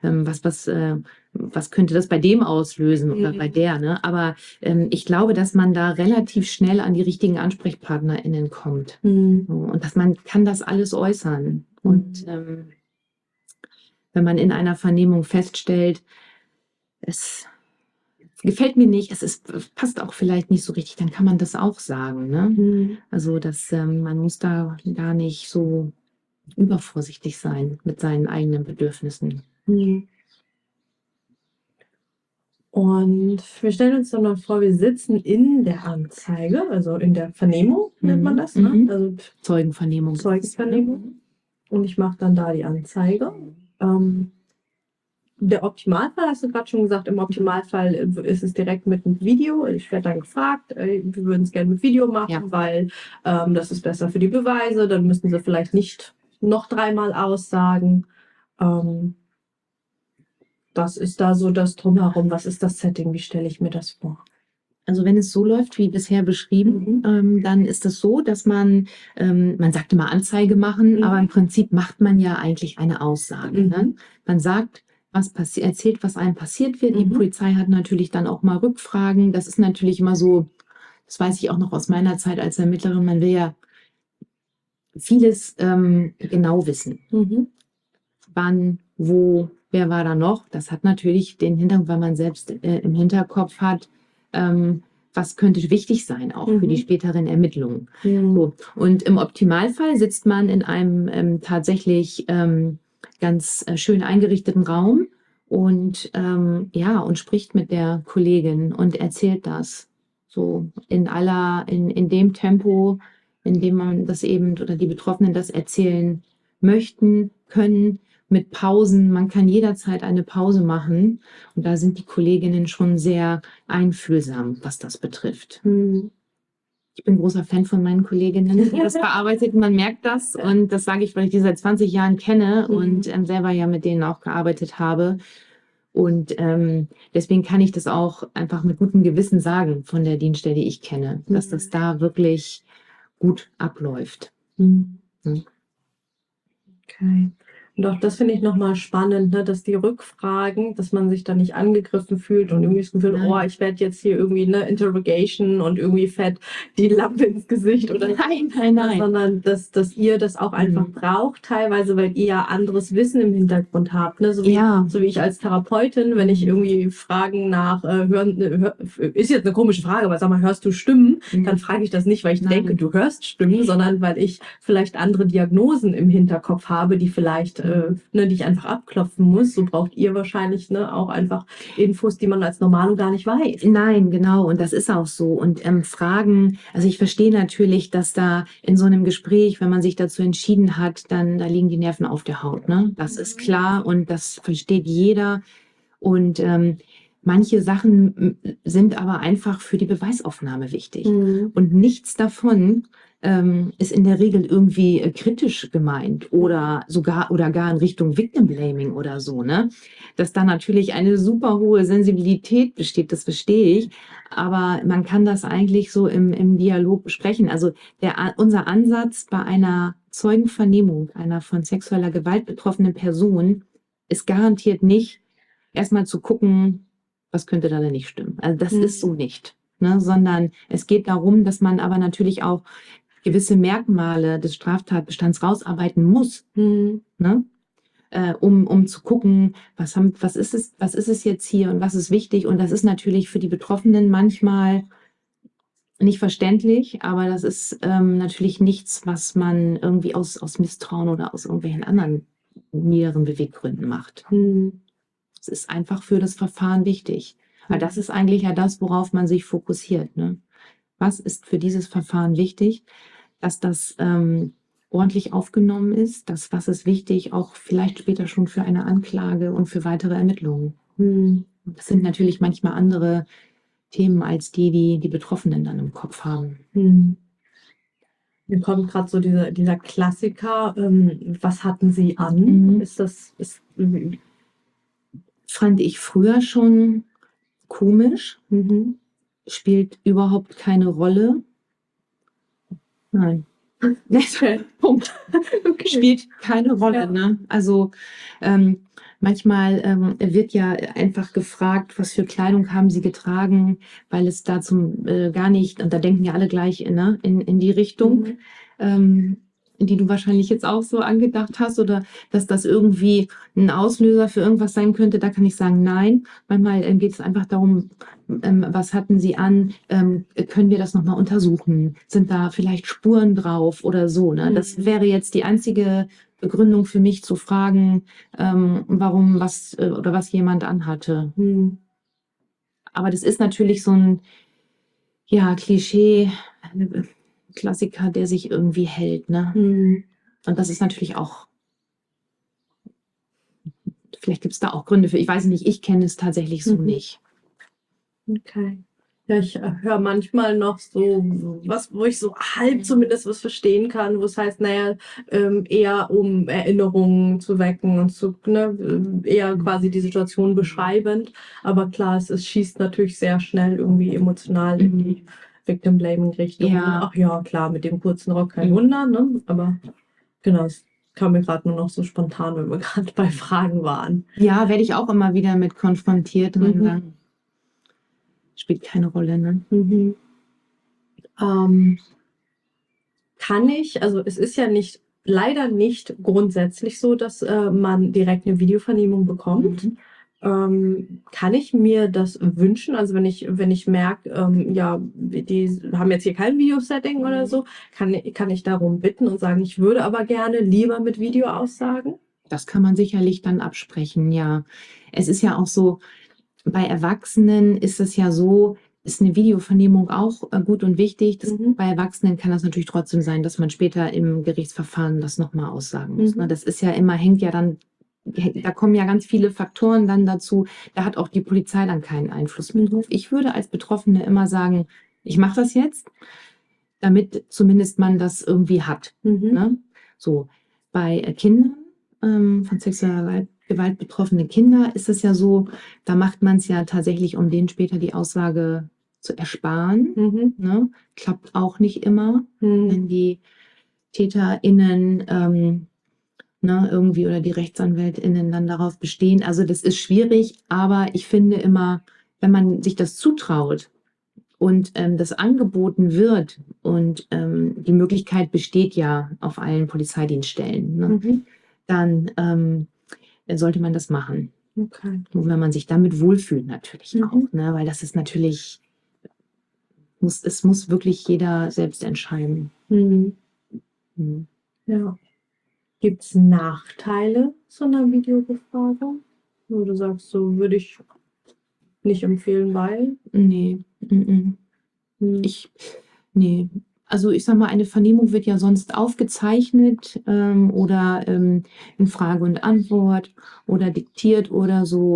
Speaker 3: was könnte das bei dem auslösen oder bei der, ne? Aber ich glaube, dass man da relativ schnell an die richtigen AnsprechpartnerInnen kommt. So, und dass man kann das alles äußern. Und wenn man in einer Vernehmung feststellt, es gefällt mir nicht, passt auch vielleicht nicht so richtig, dann kann man das auch sagen. Ne? Also man muss da gar nicht so übervorsichtig sein mit seinen eigenen Bedürfnissen.
Speaker 2: Und wir stellen uns dann mal vor, wir sitzen in der Anzeige, also in der Vernehmung, nennt man das, ne? Also
Speaker 3: Zeugenvernehmung.
Speaker 2: Und ich mache dann da die Anzeige. Der Optimalfall, hast du gerade schon gesagt, im Optimalfall ist es direkt mit einem Video. Ich werde dann gefragt, wir würden es gerne mit Video machen, weil das ist besser für die Beweise. Dann müssen sie vielleicht nicht noch 3-mal aussagen. Was ist da so das Drumherum? Was ist das Setting? Wie stelle ich mir das vor?
Speaker 3: Also wenn es so läuft, wie bisher beschrieben, dann ist es so, dass man sagt immer Anzeige machen, aber im Prinzip macht man ja eigentlich eine Aussage. Ne? Man sagt, erzählt, was einem passiert wird. Die Polizei hat natürlich dann auch mal Rückfragen. Das ist natürlich immer so, das weiß ich auch noch aus meiner Zeit als Ermittlerin, man will ja vieles genau wissen. Wann, wo, wer war da noch? Das hat natürlich den Hintergrund, weil man selbst im Hinterkopf hat, was könnte wichtig sein, auch für die späteren Ermittlungen. So. Und im Optimalfall sitzt man in einem tatsächlich ganz schön eingerichteten Raum und und spricht mit der Kollegin und erzählt das so in dem Tempo, in dem man das eben oder die Betroffenen das erzählen möchten, können, mit Pausen. Man kann jederzeit eine Pause machen und da sind die Kolleginnen schon sehr einfühlsam, was das betrifft. Ich bin großer Fan von meinen Kolleginnen, die das bearbeitet. Man merkt das und das sage ich, weil ich die seit 20 Jahren kenne und selber ja mit denen auch gearbeitet habe. Und deswegen kann ich das auch einfach mit gutem Gewissen sagen von der Dienststelle, die ich kenne, dass das da wirklich gut abläuft.
Speaker 2: Okay. Und auch das finde ich nochmal spannend, ne, dass die Rückfragen, dass man sich da nicht angegriffen fühlt und irgendwie das Gefühl, ich werde jetzt hier irgendwie eine Interrogation und irgendwie fett die Lampe ins Gesicht oder
Speaker 3: Nein.
Speaker 2: sondern dass ihr das auch einfach braucht, teilweise, weil ihr ja anderes Wissen im Hintergrund habt. Ne? So wie ich als Therapeutin, wenn ich irgendwie Fragen nach ist jetzt eine komische Frage, aber sag mal, hörst du Stimmen? Dann frage ich das nicht, weil ich denke, du hörst Stimmen, sondern weil ich vielleicht andere Diagnosen im Hinterkopf habe, die vielleicht ne, die ich einfach abklopfen muss. So braucht ihr wahrscheinlich, ne, auch einfach Infos, die man als Normalo gar nicht weiß.
Speaker 3: Nein, genau, und das ist auch so. Und Fragen, also ich verstehe natürlich, dass da in so einem Gespräch, wenn man sich dazu entschieden hat, dann da liegen die Nerven auf der Haut, ne? Das ist klar und das versteht jeder. Und manche Sachen sind aber einfach für die Beweisaufnahme wichtig. Und nichts davon ist in der Regel irgendwie kritisch gemeint oder gar in Richtung Victim Blaming oder so, ne? Dass da natürlich eine super hohe Sensibilität besteht, das verstehe ich. Aber man kann das eigentlich so im Dialog besprechen. Also unser Ansatz bei einer Zeugenvernehmung einer von sexueller Gewalt betroffenen Person ist garantiert nicht, erstmal zu gucken, was könnte da denn nicht stimmen. Also das ist so nicht, ne? Sondern es geht darum, dass man aber natürlich auch gewisse Merkmale des Straftatbestands rausarbeiten muss, ne? Um zu gucken, was ist es jetzt hier und was ist wichtig. Und das ist natürlich für die Betroffenen manchmal nicht verständlich, aber das ist natürlich nichts, was man irgendwie aus Misstrauen oder aus irgendwelchen anderen niederen Beweggründen macht. Es ist einfach für das Verfahren wichtig. Weil das ist eigentlich ja das, worauf man sich fokussiert, ne? Was ist für dieses Verfahren wichtig? Dass das ordentlich aufgenommen ist. Was ist wichtig, auch vielleicht später schon für eine Anklage und für weitere Ermittlungen. Das sind natürlich manchmal andere Themen als die Betroffenen dann im Kopf haben.
Speaker 2: Mir kommt gerade so dieser Klassiker, was hatten Sie an?
Speaker 3: Fand ich früher schon komisch. Spielt überhaupt keine Rolle. Nein. Punkt. Okay. Spielt keine Rolle. Ja. Ne? Also manchmal wird ja einfach gefragt, was für Kleidung haben Sie getragen, weil es dazu gar nicht, und da denken ja alle gleich in die Richtung, die du wahrscheinlich jetzt auch so angedacht hast, oder dass das irgendwie ein Auslöser für irgendwas sein könnte. Da kann ich sagen, nein. Manchmal geht es einfach darum, was hatten Sie an? Können wir das nochmal untersuchen? Sind da vielleicht Spuren drauf oder so? Ne? Das wäre jetzt die einzige Begründung für mich zu fragen, warum was jemand anhatte. Aber das ist natürlich so ein Klischee, Klassiker, der sich irgendwie hält. Ne? Und das ist natürlich auch, vielleicht gibt es da auch Gründe für, ich weiß nicht, ich kenne es tatsächlich so nicht.
Speaker 2: Okay. Ja, ich höre manchmal noch so was, wo ich so halb zumindest was verstehen kann, wo es heißt, naja, eher um Erinnerungen zu wecken und eher quasi die Situation beschreibend. Aber klar, es schießt natürlich sehr schnell irgendwie emotional in die Victim-Blaming-Richtung.
Speaker 3: Ja.
Speaker 2: Ach ja, klar, mit dem kurzen Rock kein Wunder, ne? Aber genau, es kam mir gerade nur noch so spontan, wenn wir gerade bei Fragen waren.
Speaker 3: Ja, werde ich auch immer wieder mit konfrontiert und dann spielt keine Rolle, ne?
Speaker 2: Kann ich, also es ist ja leider nicht grundsätzlich so, dass man direkt eine Videovernehmung bekommt. Kann ich mir das wünschen? Also wenn ich merke, die haben jetzt hier kein Video-Setting oder so, kann ich darum bitten und sagen, ich würde aber gerne lieber mit Video aussagen?
Speaker 3: Das kann man sicherlich dann absprechen, ja. Es ist ja auch so, bei Erwachsenen ist es ja so, ist eine Videovernehmung auch gut und wichtig. Bei Erwachsenen kann das natürlich trotzdem sein, dass man später im Gerichtsverfahren das nochmal aussagen muss. Ne? Das ist ja immer, da kommen ja ganz viele Faktoren dann dazu. Da hat auch die Polizei dann keinen Einfluss mehr drauf. Ich würde als Betroffene immer sagen, ich mache das jetzt, damit zumindest man das irgendwie hat. Ne? So, bei Kindern von sexueller Gewalt betroffene Kinder ist es ja so, da macht man es ja tatsächlich, um denen später die Aussage zu ersparen. Ne? Klappt auch nicht immer, wenn die TäterInnen irgendwie oder die RechtsanwältInnen dann darauf bestehen. Also das ist schwierig, aber ich finde immer, wenn man sich das zutraut und das angeboten wird und die Möglichkeit besteht ja auf allen Polizeidienststellen, ne? Dann sollte man das machen.
Speaker 2: Okay.
Speaker 3: Und wenn man sich damit wohlfühlt natürlich auch, ne? Weil das ist natürlich, es muss wirklich jeder selbst entscheiden.
Speaker 2: Ja. Gibt es Nachteile zu einer Videobefragung? Wo du sagst, so würde ich nicht empfehlen, weil?
Speaker 3: Nee,
Speaker 2: Hm.
Speaker 3: nee. Also ich sag mal, eine Vernehmung wird ja sonst aufgezeichnet oder in Frage und Antwort oder diktiert oder so.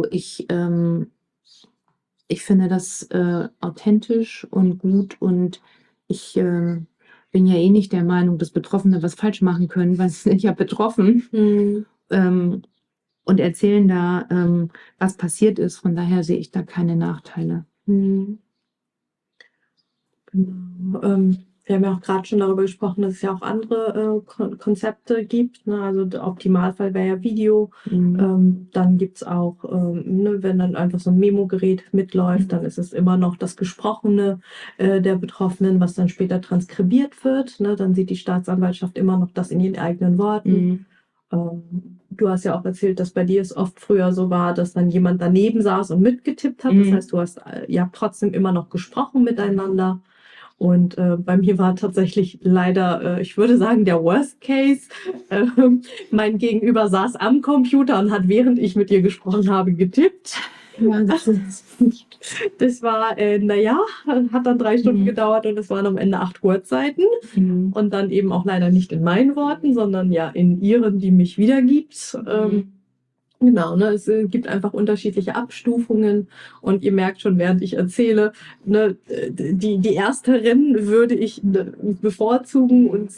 Speaker 3: Ich finde das authentisch und gut und ich bin ja eh nicht der Meinung, dass Betroffene was falsch machen können, weil sie sind ja betroffen ähm, und erzählen da, was passiert ist. Von daher sehe ich da keine Nachteile.
Speaker 2: Genau. Wir haben ja auch gerade schon darüber gesprochen, dass es ja auch andere Konzepte gibt. Ne? Also der Optimalfall wäre ja Video. Dann gibt es auch, ne, wenn dann einfach so ein Memogerät mitläuft, dann ist es immer noch das Gesprochene der Betroffenen, was dann später transkribiert wird. Ne? Dann sieht die Staatsanwaltschaft immer noch das in ihren eigenen Worten. Du hast ja auch erzählt, dass bei dir es oft früher so war, dass dann jemand daneben saß und mitgetippt hat. Das heißt, ihr habt trotzdem immer noch gesprochen miteinander. Und bei mir war tatsächlich leider, ich würde sagen, der Worst Case. Mein Gegenüber saß am Computer und hat, während ich mit ihr gesprochen habe, getippt.
Speaker 3: Ja,
Speaker 2: Das war, hat dann 3 Stunden gedauert und es waren am Ende 8 Word-Seiten. Und dann eben auch leider nicht in meinen Worten, sondern ja in ihren, die mich wiedergibt. Genau, ne, es gibt einfach unterschiedliche Abstufungen und ihr merkt schon, während ich erzähle, ne, die Ersteren würde ich bevorzugen und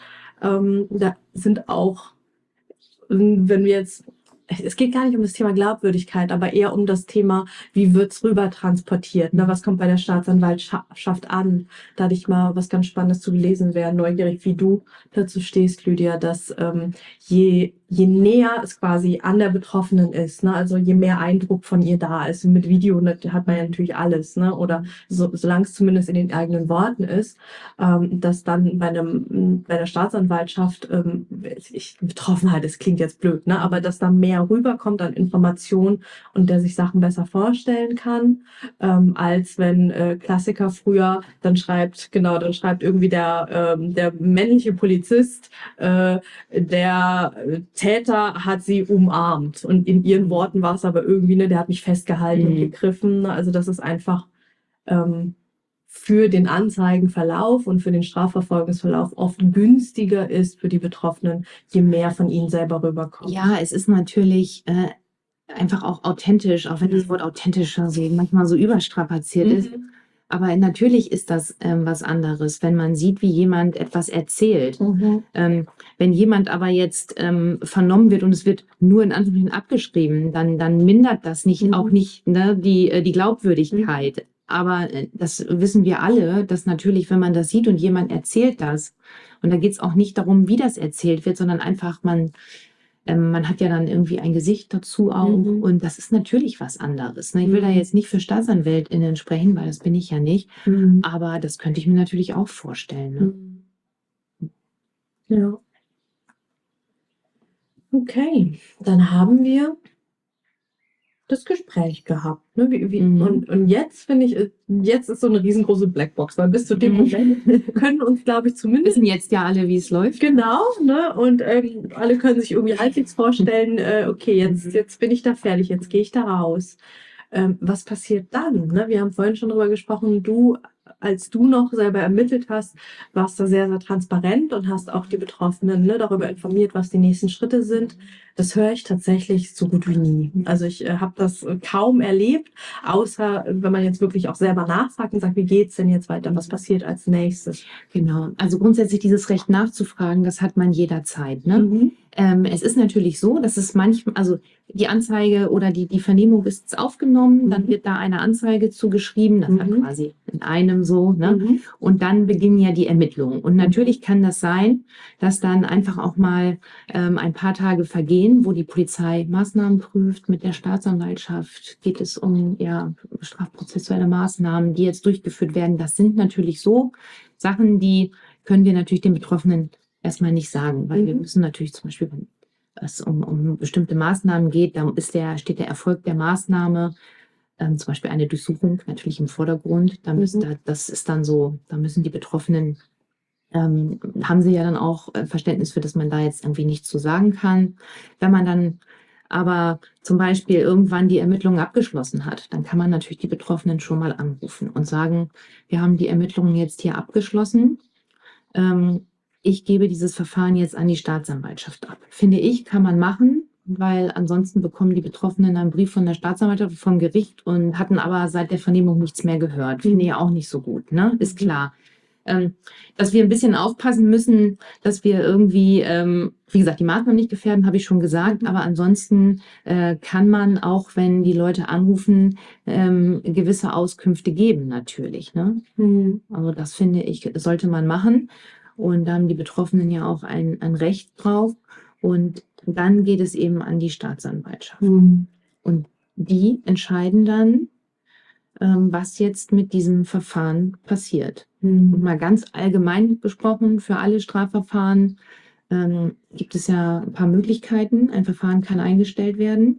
Speaker 2: da sind auch, wenn wir jetzt, es geht gar nicht um das Thema Glaubwürdigkeit, aber eher um das Thema, wie wird's rüber transportiert, ne, was kommt bei der Staatsanwaltschaft an. Da hatte ich mal was ganz Spannendes zu gelesen, wäre neugierig, wie du dazu stehst, Lydia, dass je näher es quasi an der Betroffenen ist, ne, also je mehr Eindruck von ihr da ist, und mit Video hat man ja natürlich alles, ne, oder solange es zumindest in den eigenen Worten ist, dass dann bei der Staatsanwaltschaft, Betroffenheit, das klingt jetzt blöd, ne, aber dass da mehr rüberkommt an Informationen und der sich Sachen besser vorstellen kann, als wenn Klassiker früher dann schreibt irgendwie der männliche Polizist, der Täter hat sie umarmt und in ihren Worten war es aber irgendwie, ne, der hat mich festgehalten und gegriffen. Also das ist einfach für den Anzeigenverlauf und für den Strafverfolgungsverlauf oft günstiger ist für die Betroffenen, je mehr von ihnen selber rüberkommt.
Speaker 3: Ja, es ist natürlich einfach auch authentisch, auch wenn das Wort authentischer so manchmal so überstrapaziert ist. Aber natürlich ist das was anderes, wenn man sieht, wie jemand etwas erzählt. Wenn jemand aber jetzt vernommen wird und es wird nur in Anführungszeichen abgeschrieben, dann mindert das auch nicht, ne, die Glaubwürdigkeit. Aber das wissen wir alle, dass natürlich, wenn man das sieht und jemand erzählt das, und da geht es auch nicht darum, wie das erzählt wird, sondern einfach, man hat ja dann irgendwie ein Gesicht dazu auch und das ist natürlich was anderes. Ne? Ich will da jetzt nicht für StaatsanwältInnen sprechen, weil das bin ich ja nicht, aber das könnte ich mir natürlich auch vorstellen. Ne?
Speaker 2: Ja. Okay, dann haben wir das Gespräch gehabt. Ne? Und jetzt finde ich, jetzt ist so eine riesengroße Blackbox, weil bis zu dem Moment können uns, glaube ich, zumindest...
Speaker 3: Wissen jetzt ja alle, wie es läuft.
Speaker 2: Genau, ne? Und alle können sich irgendwie halbwegs vorstellen, okay, jetzt bin ich da fertig, jetzt gehe ich da raus. Was passiert dann? Ne? Wir haben vorhin schon drüber gesprochen, als du noch selber ermittelt hast, warst da sehr, sehr transparent und hast auch die Betroffenen, ne, darüber informiert, was die nächsten Schritte sind. Das höre ich tatsächlich so gut wie nie. Also ich habe das kaum erlebt, außer wenn man jetzt wirklich auch selber nachfragt und sagt, wie geht's denn jetzt weiter? Was passiert als nächstes?
Speaker 3: Genau. Also grundsätzlich dieses Recht nachzufragen, das hat man jederzeit. Ne? Es ist natürlich so, dass es manchmal, also die Anzeige oder die Vernehmung ist aufgenommen, dann wird da eine Anzeige zugeschrieben, das hat quasi in einem so, ne? Und dann beginnen ja die Ermittlungen. Und natürlich kann das sein, dass dann einfach auch mal ein paar Tage vergehen, wo die Polizei Maßnahmen prüft mit der Staatsanwaltschaft. Geht es um strafprozessuelle Maßnahmen, die jetzt durchgeführt werden. Das sind natürlich so Sachen, die können wir natürlich den Betroffenen erstmal nicht sagen, weil wir müssen natürlich zum Beispiel, wenn es um bestimmte Maßnahmen geht, dann steht der Erfolg der Maßnahme, zum Beispiel eine Durchsuchung natürlich im Vordergrund. Das ist dann so, da müssen die Betroffenen haben sie ja dann auch Verständnis für, dass man da jetzt irgendwie nichts zu sagen kann. Wenn man dann aber zum Beispiel irgendwann die Ermittlungen abgeschlossen hat, dann kann man natürlich die Betroffenen schon mal anrufen und sagen, wir haben die Ermittlungen jetzt hier abgeschlossen. Ich gebe dieses Verfahren jetzt an die Staatsanwaltschaft ab. Finde ich, kann man machen, weil ansonsten bekommen die Betroffenen einen Brief von der Staatsanwaltschaft, vom Gericht und hatten aber seit der Vernehmung nichts mehr gehört. Finde ich ja auch nicht so gut, ne? Ist klar. Dass wir ein bisschen aufpassen müssen, dass wir irgendwie, wie gesagt, die Maßnahmen nicht gefährden, habe ich schon gesagt, aber ansonsten kann man auch, wenn die Leute anrufen, gewisse Auskünfte geben natürlich, ne? Also das finde ich, sollte man machen und da haben die Betroffenen ja auch ein Recht drauf und dann geht es eben an die Staatsanwaltschaft und die entscheiden dann, was jetzt mit diesem Verfahren passiert. Und mal ganz allgemein gesprochen, für alle Strafverfahren gibt es ja ein paar Möglichkeiten. Ein Verfahren kann eingestellt werden.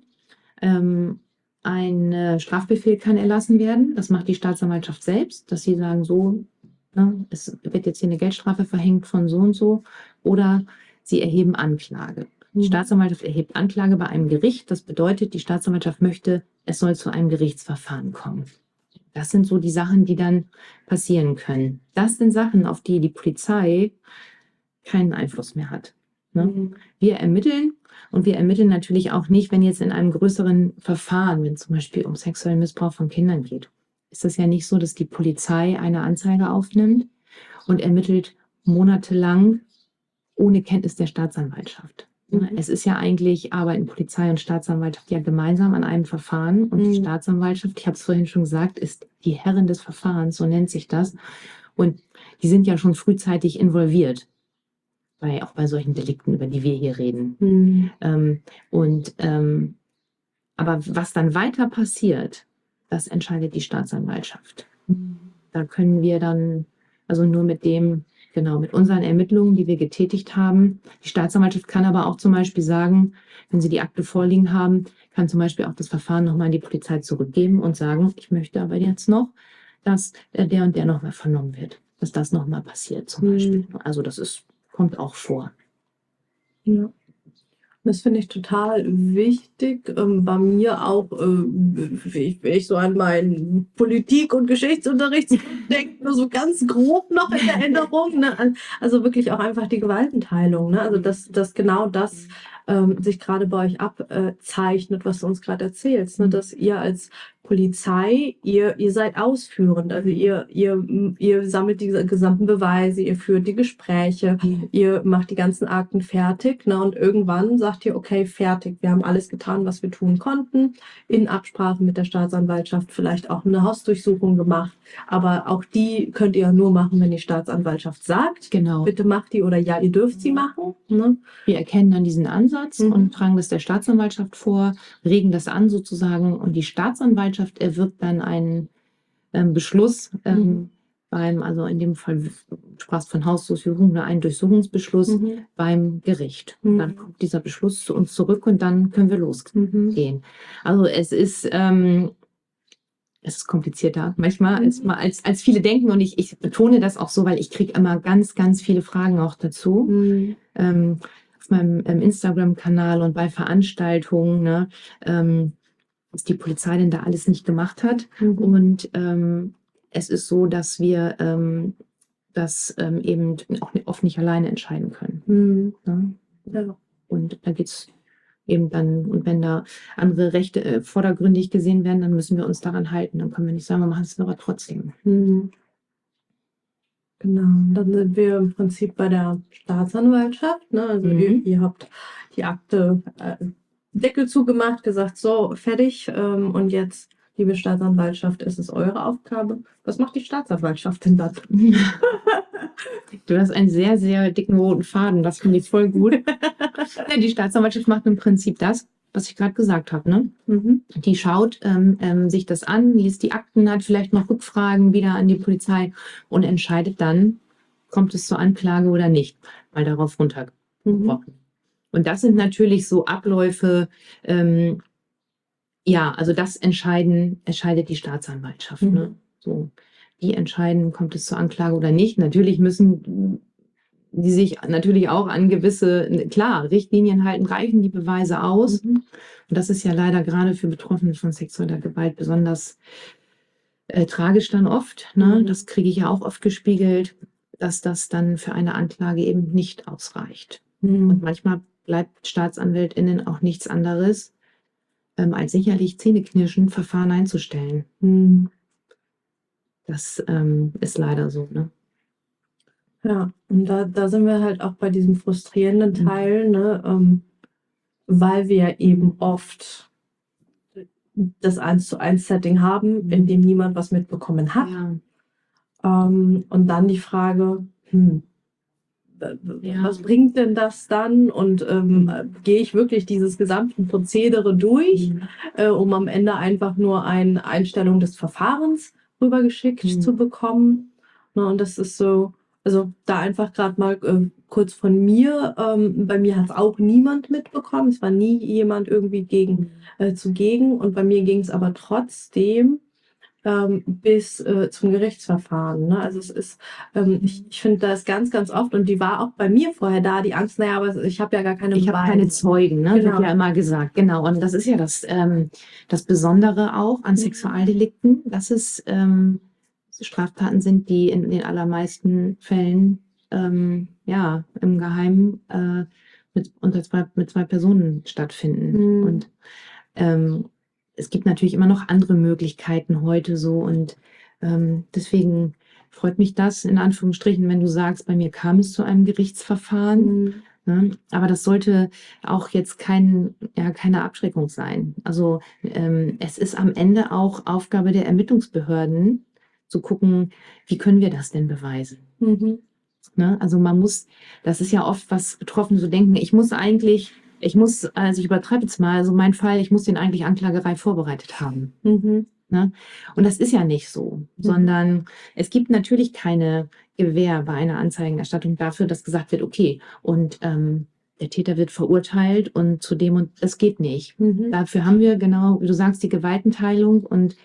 Speaker 3: Ein Strafbefehl kann erlassen werden. Das macht die Staatsanwaltschaft selbst, dass sie sagen, so, ne, es wird jetzt hier eine Geldstrafe verhängt von so und so. Oder sie erheben Anklage. Die Staatsanwaltschaft erhebt Anklage bei einem Gericht. Das bedeutet, die Staatsanwaltschaft möchte, es soll zu einem Gerichtsverfahren kommen. Das sind so die Sachen, die dann passieren können. Das sind Sachen, auf die die Polizei keinen Einfluss mehr hat. Ne? Wir ermitteln und wir ermitteln natürlich auch nicht, wenn jetzt in einem größeren Verfahren, wenn es zum Beispiel um sexuellen Missbrauch von Kindern geht, ist das ja nicht so, dass die Polizei eine Anzeige aufnimmt und ermittelt monatelang ohne Kenntnis der Staatsanwaltschaft. Es ist ja eigentlich, arbeiten Polizei und Staatsanwaltschaft ja gemeinsam an einem Verfahren und die Staatsanwaltschaft, ich habe es vorhin schon gesagt, ist die Herrin des Verfahrens, so nennt sich das. Und die sind ja schon frühzeitig involviert, auch bei solchen Delikten, über die wir hier reden. Aber was dann weiter passiert, das entscheidet die Staatsanwaltschaft. Da können wir dann, also nur mit unseren Ermittlungen, die wir getätigt haben. Die Staatsanwaltschaft kann aber auch zum Beispiel sagen, wenn sie die Akte vorliegen haben, kann zum Beispiel auch das Verfahren nochmal an die Polizei zurückgeben und sagen, ich möchte aber jetzt noch, dass der und der nochmal vernommen wird, dass das nochmal passiert zum Beispiel. Also das kommt auch vor.
Speaker 2: Ja. Das finde ich total wichtig. Bei mir auch, wenn ich so an meinen Politik- und Geschichtsunterricht denke, nur so ganz grob noch in Erinnerung. Ne? Also wirklich auch einfach die Gewaltenteilung. Ne? Also dass genau das sich gerade bei euch abzeichnet, was du uns gerade erzählst. Ne? Dass ihr als Polizei, ihr seid ausführend. Also ihr sammelt die gesamten Beweise, ihr führt die Gespräche, ihr macht die ganzen Akten fertig. Ne? Und irgendwann sagt ihr, okay, fertig, wir haben alles getan, was wir tun konnten. In Absprache mit der Staatsanwaltschaft vielleicht auch eine Hausdurchsuchung gemacht. Aber auch die könnt ihr nur machen, wenn die Staatsanwaltschaft sagt,
Speaker 3: Genau.
Speaker 2: Bitte macht die oder ja, ihr dürft sie machen. Ne?
Speaker 3: Wir erkennen dann diesen Ansatz und tragen das der Staatsanwaltschaft vor, regen das an sozusagen und die Staatsanwaltschaft erwirkt dann einen Beschluss also in dem Fall, du sprachst von Hausdurchsuchung, einen Durchsuchungsbeschluss beim Gericht. Dann kommt dieser Beschluss zu uns zurück und dann können wir losgehen. Also es ist komplizierter manchmal, als viele denken und ich betone das auch so, weil ich kriege immer ganz, ganz viele Fragen auch dazu. Auf meinem Instagram-Kanal und bei Veranstaltungen, ne, was die Polizei denn da alles nicht gemacht hat. Und es ist so, dass wir das eben auch oft nicht alleine entscheiden können. Ne?
Speaker 2: Ja.
Speaker 3: Und da geht es eben dann, und wenn da andere Rechte vordergründig gesehen werden, dann müssen wir uns daran halten. Dann können wir nicht sagen, wir machen es aber trotzdem.
Speaker 2: Genau, dann sind wir im Prinzip bei der Staatsanwaltschaft. Ne? Also ihr habt die Akte Deckel zugemacht, gesagt, so, fertig. Und jetzt, liebe Staatsanwaltschaft, ist es eure Aufgabe. Was macht die Staatsanwaltschaft denn dann?
Speaker 3: Du hast einen sehr, sehr dicken roten Faden. Das finde ich voll gut. Ja, die Staatsanwaltschaft macht im Prinzip das, was ich gerade gesagt habe. Ne? Die schaut sich das an, liest die Akten, hat vielleicht noch Rückfragen wieder an die Polizei und entscheidet dann, kommt es zur Anklage oder nicht. Mal darauf runtergebrochen. Und das sind natürlich so Abläufe, also das entscheidet die Staatsanwaltschaft. Ne? So, die entscheiden, kommt es zur Anklage oder nicht. Natürlich müssen die sich natürlich auch an gewisse, klar, Richtlinien halten, reichen die Beweise aus. Und das ist ja leider gerade für Betroffene von sexueller Gewalt besonders tragisch dann oft. Ne? Das kriege ich ja auch oft gespiegelt, dass das dann für eine Anklage eben nicht ausreicht. Und manchmal bleibt StaatsanwältInnen auch nichts anderes, als sicherlich zähneknirschend Verfahren einzustellen. Das ist leider so, ne?
Speaker 2: Ja, und da sind wir halt auch bei diesem frustrierenden Teil, ne, weil wir eben oft das 1:1-Setting haben, in dem niemand was mitbekommen hat.
Speaker 3: Ja.
Speaker 2: Und dann die Frage, was bringt denn das dann? Und gehe ich wirklich dieses gesamte Prozedere durch, um am Ende einfach nur eine Einstellung des Verfahrens rübergeschickt zu bekommen? Ne, und das ist so, also da einfach gerade mal kurz von mir. Bei mir hat es auch niemand mitbekommen. Es war nie jemand irgendwie zugegen. Und bei mir ging es aber trotzdem bis zum Gerichtsverfahren. Ne? Also es ist, ich finde das ganz, ganz oft, und die war auch bei mir vorher da, die Angst, naja, aber ich habe ja gar keine
Speaker 3: Ich habe keine Zeugen, ne?
Speaker 2: Genau.
Speaker 3: Wird ja immer gesagt, genau. Und das ist ja das Besondere auch an Sexualdelikten, dass es Straftaten sind, die in den allermeisten Fällen ja im Geheimen mit zwei Personen stattfinden. Und es gibt natürlich immer noch andere Möglichkeiten heute so, und deswegen freut mich das in Anführungsstrichen, wenn du sagst, bei mir kam es zu einem Gerichtsverfahren. Ne? Aber das sollte auch jetzt keine Abschreckung sein. Also es ist am Ende auch Aufgabe der Ermittlungsbehörden zu gucken, wie können wir das denn beweisen? Ne? Also das ist ja oft, was Betroffene so denken, also ich übertreibe jetzt mal, also mein Fall, ich muss den eigentlich anklagereif vorbereitet haben. Ne? Und das ist ja nicht so, sondern es gibt natürlich keine Gewähr bei einer Anzeigenerstattung dafür, dass gesagt wird, okay, und der Täter wird verurteilt und das geht nicht. Dafür haben wir genau, wie du sagst, die Gewaltenteilung, und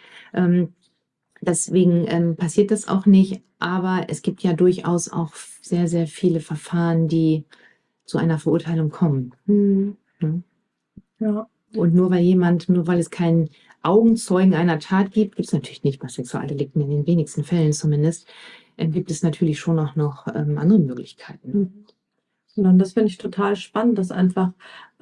Speaker 3: deswegen passiert das auch nicht. Aber es gibt ja durchaus auch sehr, sehr viele Verfahren, die zu einer Verurteilung kommen. Ne?
Speaker 2: Ja.
Speaker 3: Und nur weil es keinen Augenzeugen einer Tat gibt es natürlich nicht bei Sexualdelikten, in den wenigsten Fällen zumindest, gibt es natürlich schon auch noch andere Möglichkeiten.
Speaker 2: Und dann, das finde ich total spannend, das einfach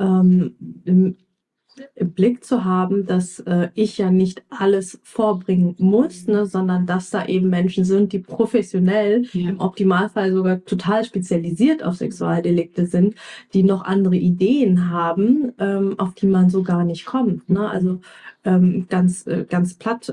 Speaker 2: im Blick zu haben, dass ich ja nicht alles vorbringen muss, ne, sondern dass da eben Menschen sind, die professionell, im Optimalfall sogar total spezialisiert auf Sexualdelikte sind, die noch andere Ideen haben, auf die man so gar nicht kommt. Ne? Also ganz platt.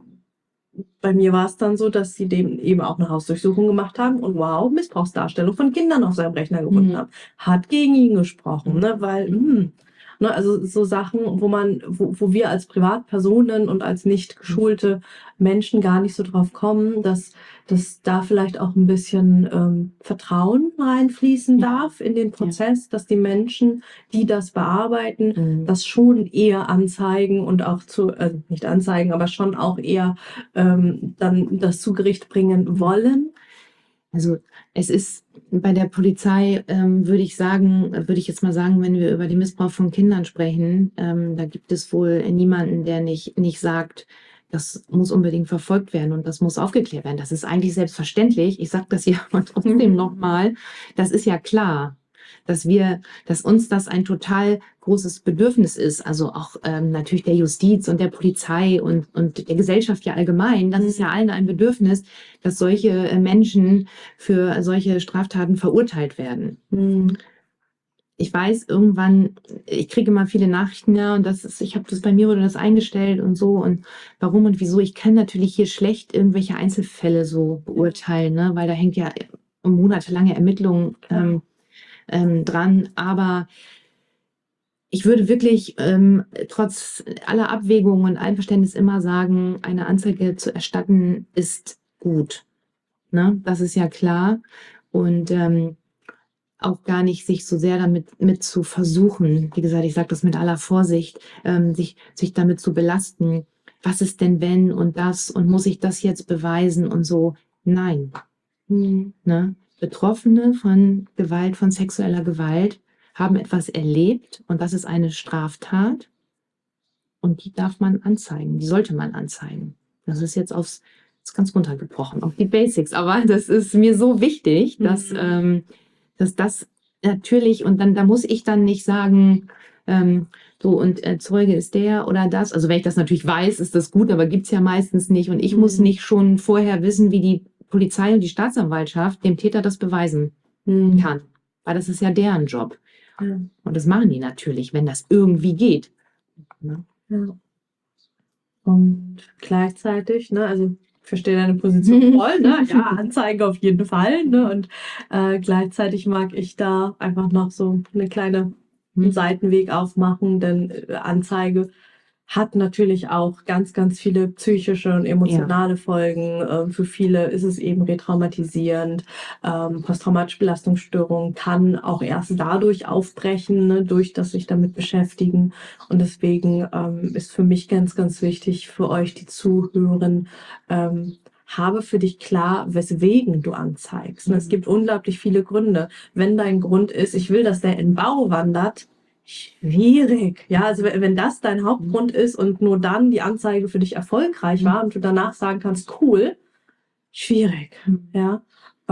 Speaker 2: Bei mir war es dann so, dass sie dem eben auch eine Hausdurchsuchung gemacht haben und wow, Missbrauchsdarstellung von Kindern auf seinem Rechner gefunden haben. Hat gegen ihn gesprochen, ne, weil, ne, also so Sachen, wo wir als Privatpersonen und als nicht geschulte Menschen gar nicht so drauf kommen, dass da vielleicht auch ein bisschen Vertrauen reinfließen darf in den Prozess, dass die Menschen, die das bearbeiten, das schon eher anzeigen und auch nicht anzeigen, aber schon auch eher dann das zu Gericht bringen wollen.
Speaker 3: Also es ist bei der Polizei, würde ich jetzt mal sagen, wenn wir über den Missbrauch von Kindern sprechen, da gibt es wohl niemanden, der nicht sagt, das muss unbedingt verfolgt werden und das muss aufgeklärt werden. Das ist eigentlich selbstverständlich. Ich sage das hier aber trotzdem nochmal. Das ist ja klar, dass uns das ein total großes Bedürfnis ist. Also auch natürlich der Justiz und der Polizei und der Gesellschaft ja allgemein. Das ist ja allen ein Bedürfnis, dass solche Menschen für solche Straftaten verurteilt werden. Ich weiß, ich kriege immer viele Nachrichten, ja, und bei mir wurde das eingestellt und so, und warum und wieso. Ich kann natürlich hier schlecht irgendwelche Einzelfälle so beurteilen, ne, weil da hängt ja monatelange Ermittlungen dran. Aber ich würde wirklich trotz aller Abwägungen und Einverständnis immer sagen, eine Anzeige zu erstatten ist gut. Ne? Das ist ja klar. Und auch gar nicht sich so sehr damit mit zu versuchen, wie gesagt, ich sage das mit aller Vorsicht, sich damit zu belasten. Was ist denn wenn und das und muss ich das jetzt beweisen und so? Nein. Ne? Betroffene von Gewalt, von sexueller Gewalt, haben etwas erlebt und das ist eine Straftat und die darf man anzeigen, die sollte man anzeigen. Das ist jetzt ist ganz runtergebrochen, auf die Basics, aber das ist mir so wichtig, dass das natürlich, und dann da muss ich dann nicht sagen, Zeuge ist der oder das. Also wenn ich das natürlich weiß, ist das gut, aber gibt's ja meistens nicht. Und ich muss nicht schon vorher wissen, wie die Polizei und die Staatsanwaltschaft dem Täter das beweisen kann. Weil das ist ja deren Job.
Speaker 2: Ja.
Speaker 3: Und das machen die natürlich, wenn das irgendwie geht. Ne?
Speaker 2: Ja. Und gleichzeitig, ne, also ich verstehe deine Position voll, ne? Ja, Anzeige auf jeden Fall, ne? Und gleichzeitig mag ich da einfach noch so eine kleine Seitenweg aufmachen, denn Anzeige hat natürlich auch ganz, ganz viele psychische und emotionale Folgen. Für viele ist es eben retraumatisierend. Posttraumatische Belastungsstörung kann auch erst dadurch aufbrechen, ne, durch das sich damit beschäftigen. Und deswegen ist für mich ganz, ganz wichtig, für euch, die zuhören, habe für dich klar, weswegen du anzeigst. Und es gibt unglaublich viele Gründe. Wenn dein Grund ist, ich will, dass der in den Bau wandert, schwierig. Ja, also wenn das dein Hauptgrund ist und nur dann die Anzeige für dich erfolgreich war und du danach sagen kannst, cool, schwierig. Ja,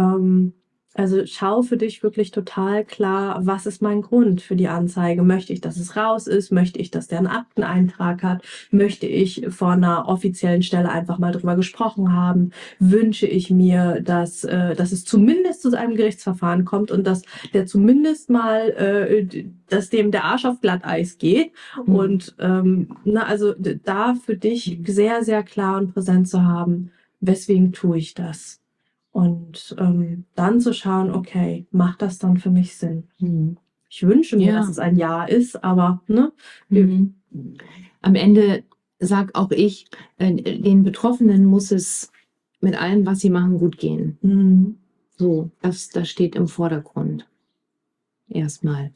Speaker 2: also schau für dich wirklich total klar, was ist mein Grund für die Anzeige? Möchte ich, dass es raus ist? Möchte ich, dass der einen Akteneintrag hat? Möchte ich vor einer offiziellen Stelle einfach mal drüber gesprochen haben? Wünsche ich mir, dass es zumindest zu einem Gerichtsverfahren kommt und dass der zumindest mal, dass dem der Arsch auf Glatteis geht? Und also da für dich sehr, sehr klar und präsent zu haben, weswegen tue ich das? Und dann zu schauen, okay, macht das dann für mich Sinn? Ich wünsche mir, dass es ein Ja ist, aber ne?
Speaker 3: Am Ende sag auch ich, den Betroffenen muss es mit allem, was sie machen, gut gehen. So, das steht im Vordergrund. Erstmal.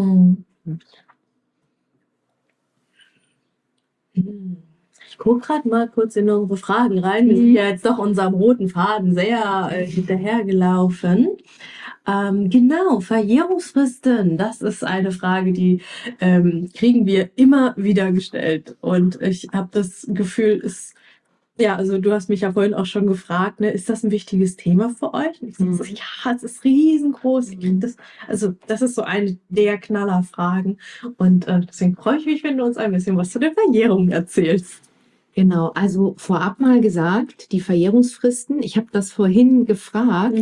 Speaker 2: Ich gucke gerade mal kurz in unsere Fragen rein. Wir sind ja jetzt doch unserem roten Faden sehr hinterhergelaufen. Genau, Verjährungsfristen, das ist eine Frage, die kriegen wir immer wieder gestellt. Und ich habe das Gefühl, also du hast mich ja vorhin auch schon gefragt, ne, ist das ein wichtiges Thema für euch? Und ich sage so, ja, es ist riesengroß. Das ist so eine der Knallerfragen. Und deswegen freue ich mich, wenn du uns ein bisschen was zu der Verjährung erzählst.
Speaker 3: Genau, also vorab mal gesagt, die Verjährungsfristen, ich habe das vorhin gefragt,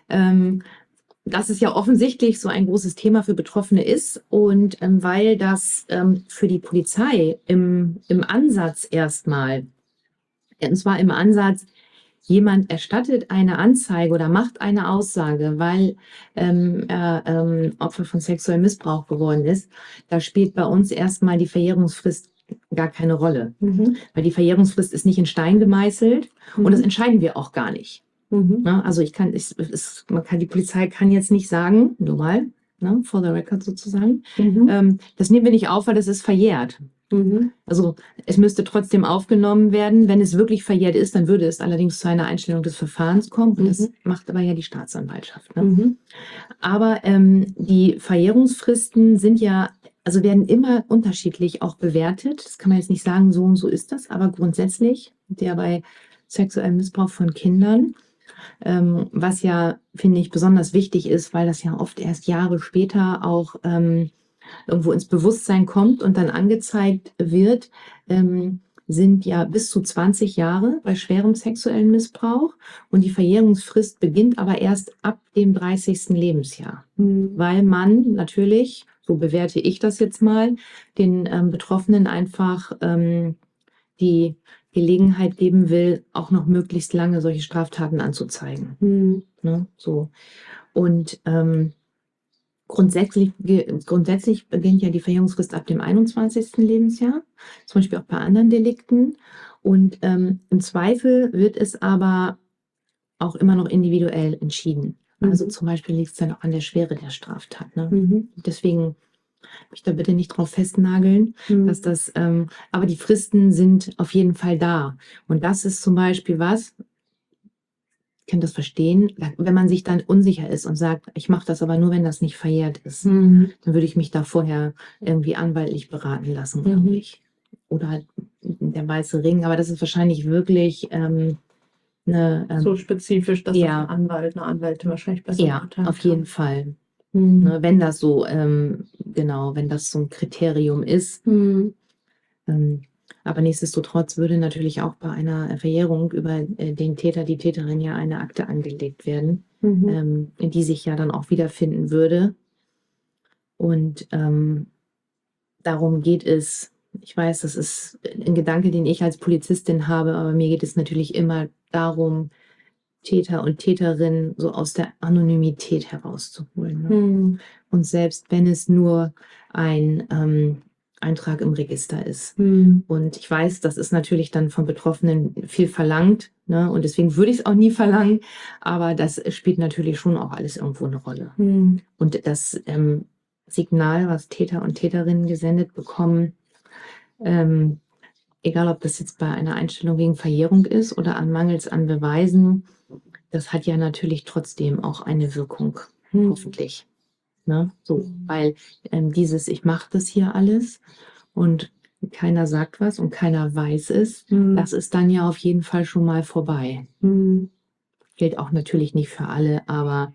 Speaker 3: dass es ja offensichtlich so ein großes Thema für Betroffene ist und weil das für die Polizei im Ansatz erstmal, und zwar im Ansatz, jemand erstattet eine Anzeige oder macht eine Aussage, weil er Opfer von sexuellem Missbrauch geworden ist, da spielt bei uns erstmal die Verjährungsfrist gar keine Rolle. Weil die Verjährungsfrist ist nicht in Stein gemeißelt und das entscheiden wir auch gar nicht. Ne? Also die Polizei kann jetzt nicht sagen, nur mal, ne, for the record sozusagen, das nehmen wir nicht auf, weil das ist verjährt. Also es müsste trotzdem aufgenommen werden. Wenn es wirklich verjährt ist, dann würde es allerdings zu einer Einstellung des Verfahrens kommen. Und das macht aber ja die Staatsanwaltschaft. Ne? Aber die Verjährungsfristen werden immer unterschiedlich auch bewertet. Das kann man jetzt nicht sagen, so und so ist das. Aber grundsätzlich, der bei sexuellem Missbrauch von Kindern, was ja, finde ich, besonders wichtig ist, weil das ja oft erst Jahre später auch irgendwo ins Bewusstsein kommt und dann angezeigt wird, sind ja bis zu 20 Jahre bei schwerem sexuellen Missbrauch und die Verjährungsfrist beginnt aber erst ab dem 30. Lebensjahr, weil man natürlich, so bewerte ich das jetzt mal, den Betroffenen einfach die Gelegenheit geben will, auch noch möglichst lange solche Straftaten anzuzeigen. Ne? So. Und grundsätzlich beginnt ja die Verjährungsfrist ab dem 21. Lebensjahr, zum Beispiel auch bei anderen Delikten. Und im Zweifel wird es aber auch immer noch individuell entschieden. Also zum Beispiel liegt es dann auch an der Schwere der Straftat. Ne? Deswegen mich da bitte nicht drauf festnageln, dass das, aber die Fristen sind auf jeden Fall da. Und das ist zum Beispiel was, kann das verstehen. Wenn man sich dann unsicher ist und sagt, ich mache das aber nur, wenn das nicht verjährt ist,
Speaker 1: Mhm.
Speaker 3: dann würde ich mich da vorher irgendwie anwaltlich beraten lassen, glaube ich. Oder halt der weiße Ring, aber das ist wahrscheinlich wirklich
Speaker 2: So spezifisch, dass
Speaker 3: ja.
Speaker 2: das ein Anwalt, eine Anwältin wahrscheinlich besser
Speaker 3: ja,
Speaker 2: beurteilen
Speaker 3: auf
Speaker 2: kann.
Speaker 3: jeden Fall.
Speaker 2: Mhm.
Speaker 3: Ne, wenn das so, genau, wenn das so ein Kriterium ist.
Speaker 2: Mhm.
Speaker 3: Aber nichtsdestotrotz würde natürlich auch bei einer Verjährung über den Täter, die Täterin ja eine Akte angelegt werden,
Speaker 2: Mhm.
Speaker 3: in die sich ja dann auch wiederfinden würde. Und darum geht es. Ich weiß, das ist ein Gedanke, den ich als Polizistin habe, aber mir geht es natürlich immer darum, Täter und Täterinnen so aus der Anonymität herauszuholen. Ne?
Speaker 2: Mhm.
Speaker 3: Und selbst wenn es nur ein Eintrag im Register ist.
Speaker 2: Mhm.
Speaker 3: Und ich weiß, das ist natürlich dann von Betroffenen viel verlangt, ne? Und deswegen würde ich es auch nie verlangen, aber das spielt natürlich schon auch alles irgendwo eine Rolle.
Speaker 2: Mhm.
Speaker 3: Und das Signal, was Täter und Täterinnen gesendet bekommen, egal ob das jetzt bei einer Einstellung wegen Verjährung ist oder an Mangels an Beweisen, das hat ja natürlich trotzdem auch eine Wirkung, hoffentlich. Ne? So, weil dieses, ich mache das hier alles und keiner sagt was und keiner weiß es, das ist dann ja auf jeden Fall schon mal vorbei.
Speaker 2: Mhm.
Speaker 3: Gilt auch natürlich nicht für alle, aber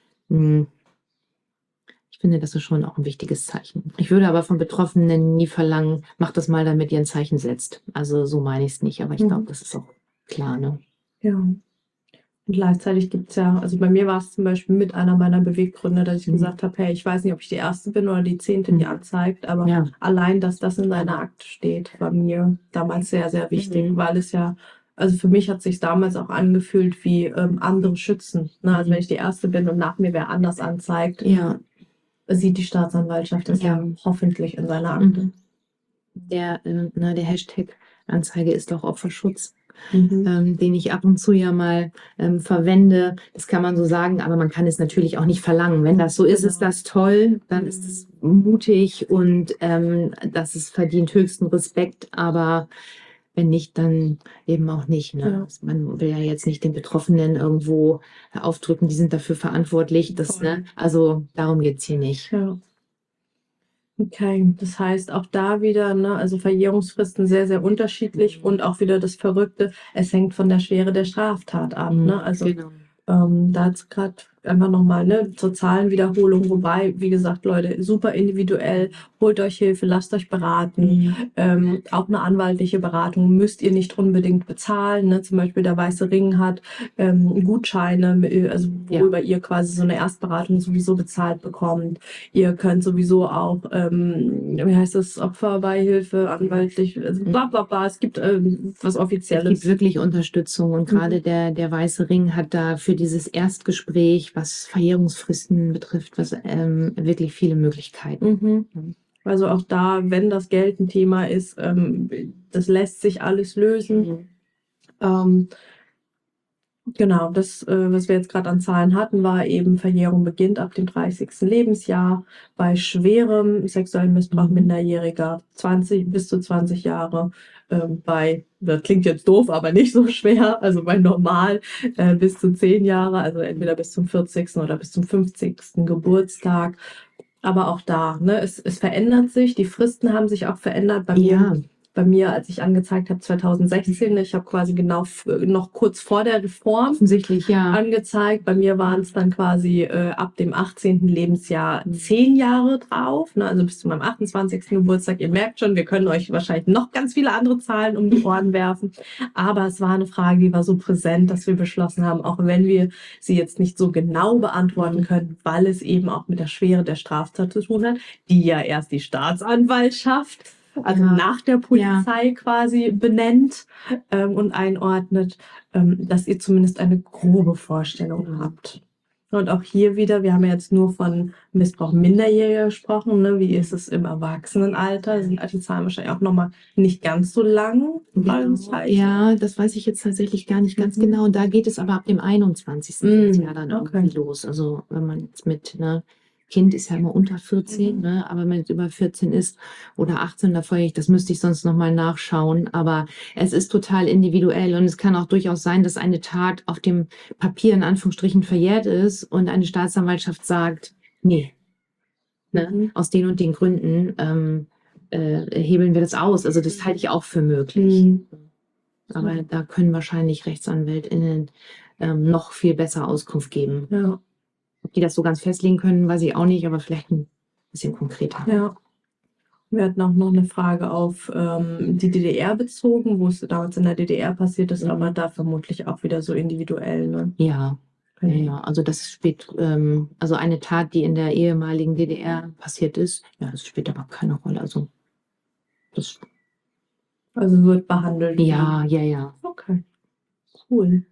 Speaker 3: ich finde, das ist schon auch ein wichtiges Zeichen. Ich würde aber von Betroffenen nie verlangen, mach das mal, damit ihr ein Zeichen setzt. Also so meine ich es nicht, aber ich glaube, das ist auch klar, ne?
Speaker 2: Ja. Und gleichzeitig gibt es ja, also bei mir war es zum Beispiel mit einer meiner Beweggründe, dass ich gesagt habe, hey, ich weiß nicht, ob ich die Erste bin oder die 10., die anzeigt, aber
Speaker 3: Ja.
Speaker 2: allein, dass das in seiner Akte steht, war mir damals sehr, sehr wichtig, weil es ja, also für mich hat sich damals auch angefühlt wie andere schützen. Ne? Also wenn ich die Erste bin und nach mir wer anders anzeigt,
Speaker 3: Ja.
Speaker 2: sieht die Staatsanwaltschaft das ja hoffentlich in seiner Akte.
Speaker 3: Der Hashtag Anzeige ist auch Opferschutz,
Speaker 2: Mhm.
Speaker 3: den ich ab und zu ja mal verwende. Das kann man so sagen, aber man kann es natürlich auch nicht verlangen. Wenn das so ist, ist das toll, dann ist es mutig und das ist verdient höchsten Respekt, aber wenn nicht, dann eben auch nicht. Ne?
Speaker 2: Ja.
Speaker 3: Man will ja jetzt nicht den Betroffenen irgendwo aufdrücken, die sind dafür verantwortlich. Das,
Speaker 2: Voll.
Speaker 3: ne? Also darum geht es hier nicht.
Speaker 2: Ja. Okay, das heißt auch da wieder, ne, also Verjährungsfristen sehr, sehr unterschiedlich und auch wieder das Verrückte, es hängt von der Schwere der Straftat ab, ne? Also
Speaker 3: Genau.
Speaker 2: da jetzt gerade einfach nochmal, ne, zur Zahlenwiederholung, wobei, wie gesagt, Leute, super individuell, holt euch Hilfe, lasst euch beraten. Auch eine anwaltliche Beratung müsst ihr nicht unbedingt bezahlen, ne? Zum Beispiel der Weiße Ring hat Gutscheine, also worüber ihr quasi so eine Erstberatung sowieso bezahlt bekommt. Ihr könnt sowieso auch, wie heißt das, Opferbeihilfe, anwaltlich, also bla bla bla, es gibt was Offizielles.
Speaker 3: Es gibt wirklich Unterstützung und gerade der Weiße Ring hat da für dieses Erstgespräch, was Verjährungsfristen betrifft, wirklich viele Möglichkeiten.
Speaker 2: Also auch da, wenn das Geld ein Thema ist, das lässt sich alles lösen. Genau, das, was wir jetzt gerade an Zahlen hatten, war eben, Verjährung beginnt ab dem 30. Lebensjahr. Bei schwerem sexuellen Missbrauch Minderjähriger 20 bis zu 20 Jahre. Das klingt jetzt doof, aber nicht so schwer. Also bei normal bis zu 10 Jahre, also entweder bis zum 40. oder bis zum 50. Geburtstag. Aber auch da, ne, es verändert sich. Die Fristen haben sich auch verändert. Bei mir, als ich angezeigt habe, 2016, ich habe quasi genau noch kurz vor der Reform
Speaker 3: Offensichtlich, ja.
Speaker 2: angezeigt. Bei mir waren es dann quasi ab dem 18. Lebensjahr 10 Jahre drauf, ne? Also bis zu meinem 28. Geburtstag. Ihr merkt schon, wir können euch wahrscheinlich noch ganz viele andere Zahlen um die Ohren werfen. Aber es war eine Frage, die war so präsent, dass wir beschlossen haben, auch wenn wir sie jetzt nicht so genau beantworten können, weil es eben auch mit der Schwere der Straftat zu tun hat, die ja erst die Staatsanwaltschaft, also nach der Polizei quasi benennt und einordnet, dass ihr zumindest eine grobe Vorstellung habt. Und auch hier wieder, wir haben ja jetzt nur von Missbrauch Minderjähriger gesprochen, ne? Wie ist es im Erwachsenenalter? Sind die Zahlen wahrscheinlich auch nochmal nicht ganz so lang?
Speaker 3: Ja, das weiß ich jetzt tatsächlich gar nicht ganz genau. Da geht es aber ab dem 21. Lebensjahr dann irgendwie los. Also wenn man jetzt mit Kind ist ja immer unter 14, ne? Aber wenn es über 14 ist oder 18, das müsste ich sonst nochmal nachschauen. Aber es ist total individuell und es kann auch durchaus sein, dass eine Tat auf dem Papier in Anführungsstrichen verjährt ist und eine Staatsanwaltschaft sagt, nee, ne? Aus den und den Gründen hebeln wir das aus. Also das halte ich auch für möglich. Aber da können wahrscheinlich RechtsanwältInnen noch viel besser Auskunft geben.
Speaker 2: Ja.
Speaker 3: Ob die das so ganz festlegen können, weiß ich auch nicht, aber vielleicht ein bisschen konkreter.
Speaker 2: Ja. Wir hatten auch noch eine Frage auf die DDR bezogen, wo es damals in der DDR passiert ist, aber da vermutlich auch wieder so individuell. Ne?
Speaker 3: Ja. Ja, also das spielt, also eine Tat, die in der ehemaligen DDR passiert ist, ja, das spielt aber keine Rolle. Also
Speaker 2: wird behandelt.
Speaker 3: Ja.
Speaker 2: Okay, cool.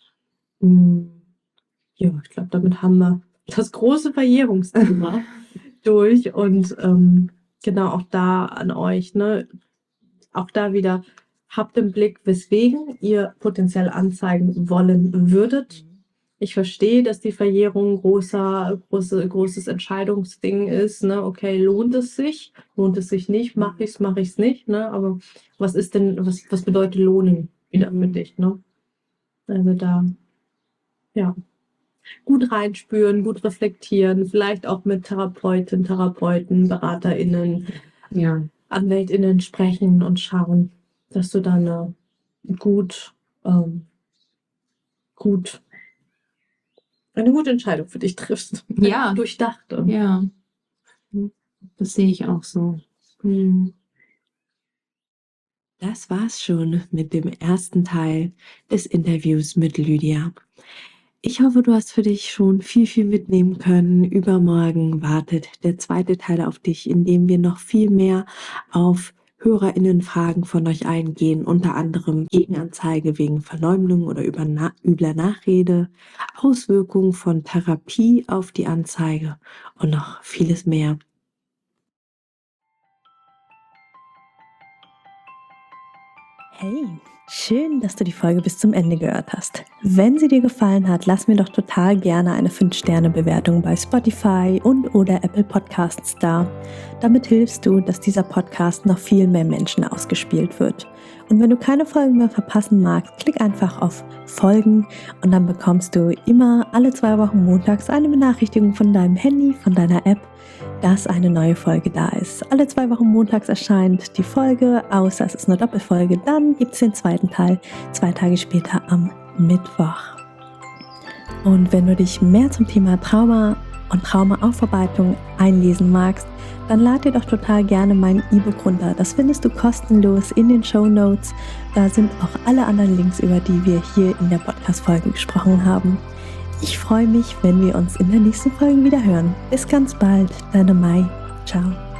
Speaker 2: Ja, ich glaube, damit haben wir das große Verjährungsthema durch und genau auch da an euch, ne? Auch da wieder, habt im Blick, weswegen ihr potenziell anzeigen wollen würdet. Ich verstehe, dass die Verjährung großes Entscheidungsding ist. Ne? Okay, lohnt es sich nicht? Mache ich es nicht? Ne? Aber was ist denn, was bedeutet lohnen wieder für dich? Ne? Also da, ja, gut reinspüren, gut reflektieren, vielleicht auch mit Therapeuten, BeraterInnen, AnwältInnen sprechen und schauen, dass du dann eine gute Entscheidung für dich triffst.
Speaker 3: Ja.
Speaker 2: Durchdachte.
Speaker 3: Ja. Das sehe ich auch so.
Speaker 1: Das war's schon mit dem ersten Teil des Interviews mit Lydia. Ich hoffe, du hast für dich schon viel mitnehmen können. Übermorgen wartet der zweite Teil auf dich, in dem wir noch viel mehr auf HörerInnen-Fragen von euch eingehen, unter anderem Gegenanzeige wegen Verleumdung oder übler Nachrede, Auswirkungen von Therapie auf die Anzeige und noch vieles mehr.
Speaker 2: Hey, schön, dass du die Folge bis zum Ende gehört hast. Wenn sie dir gefallen hat, lass mir doch total gerne eine 5-Sterne-Bewertung bei Spotify und/oder Apple Podcasts da. Damit hilfst du, dass dieser Podcast noch viel mehr Menschen ausgespielt wird. Und wenn du keine Folgen mehr verpassen magst, klick einfach auf Folgen und dann bekommst du immer alle 2 Wochen montags eine Benachrichtigung von deinem Handy, von deiner App, dass eine neue Folge da ist. Alle 2 Wochen montags erscheint die Folge, außer es ist eine Doppelfolge. Dann gibt es den zweiten Teil 2 Tage später am Mittwoch. Und wenn du dich mehr zum Thema Trauma und Traumaaufarbeitung einlesen magst, dann lad dir doch total gerne mein E-Book runter. Das findest du kostenlos in den Shownotes. Da sind auch alle anderen Links, über die wir hier in der Podcast-Folge gesprochen haben. Ich freue mich, wenn wir uns in der nächsten Folge wieder hören. Bis ganz bald, deine Mai. Ciao.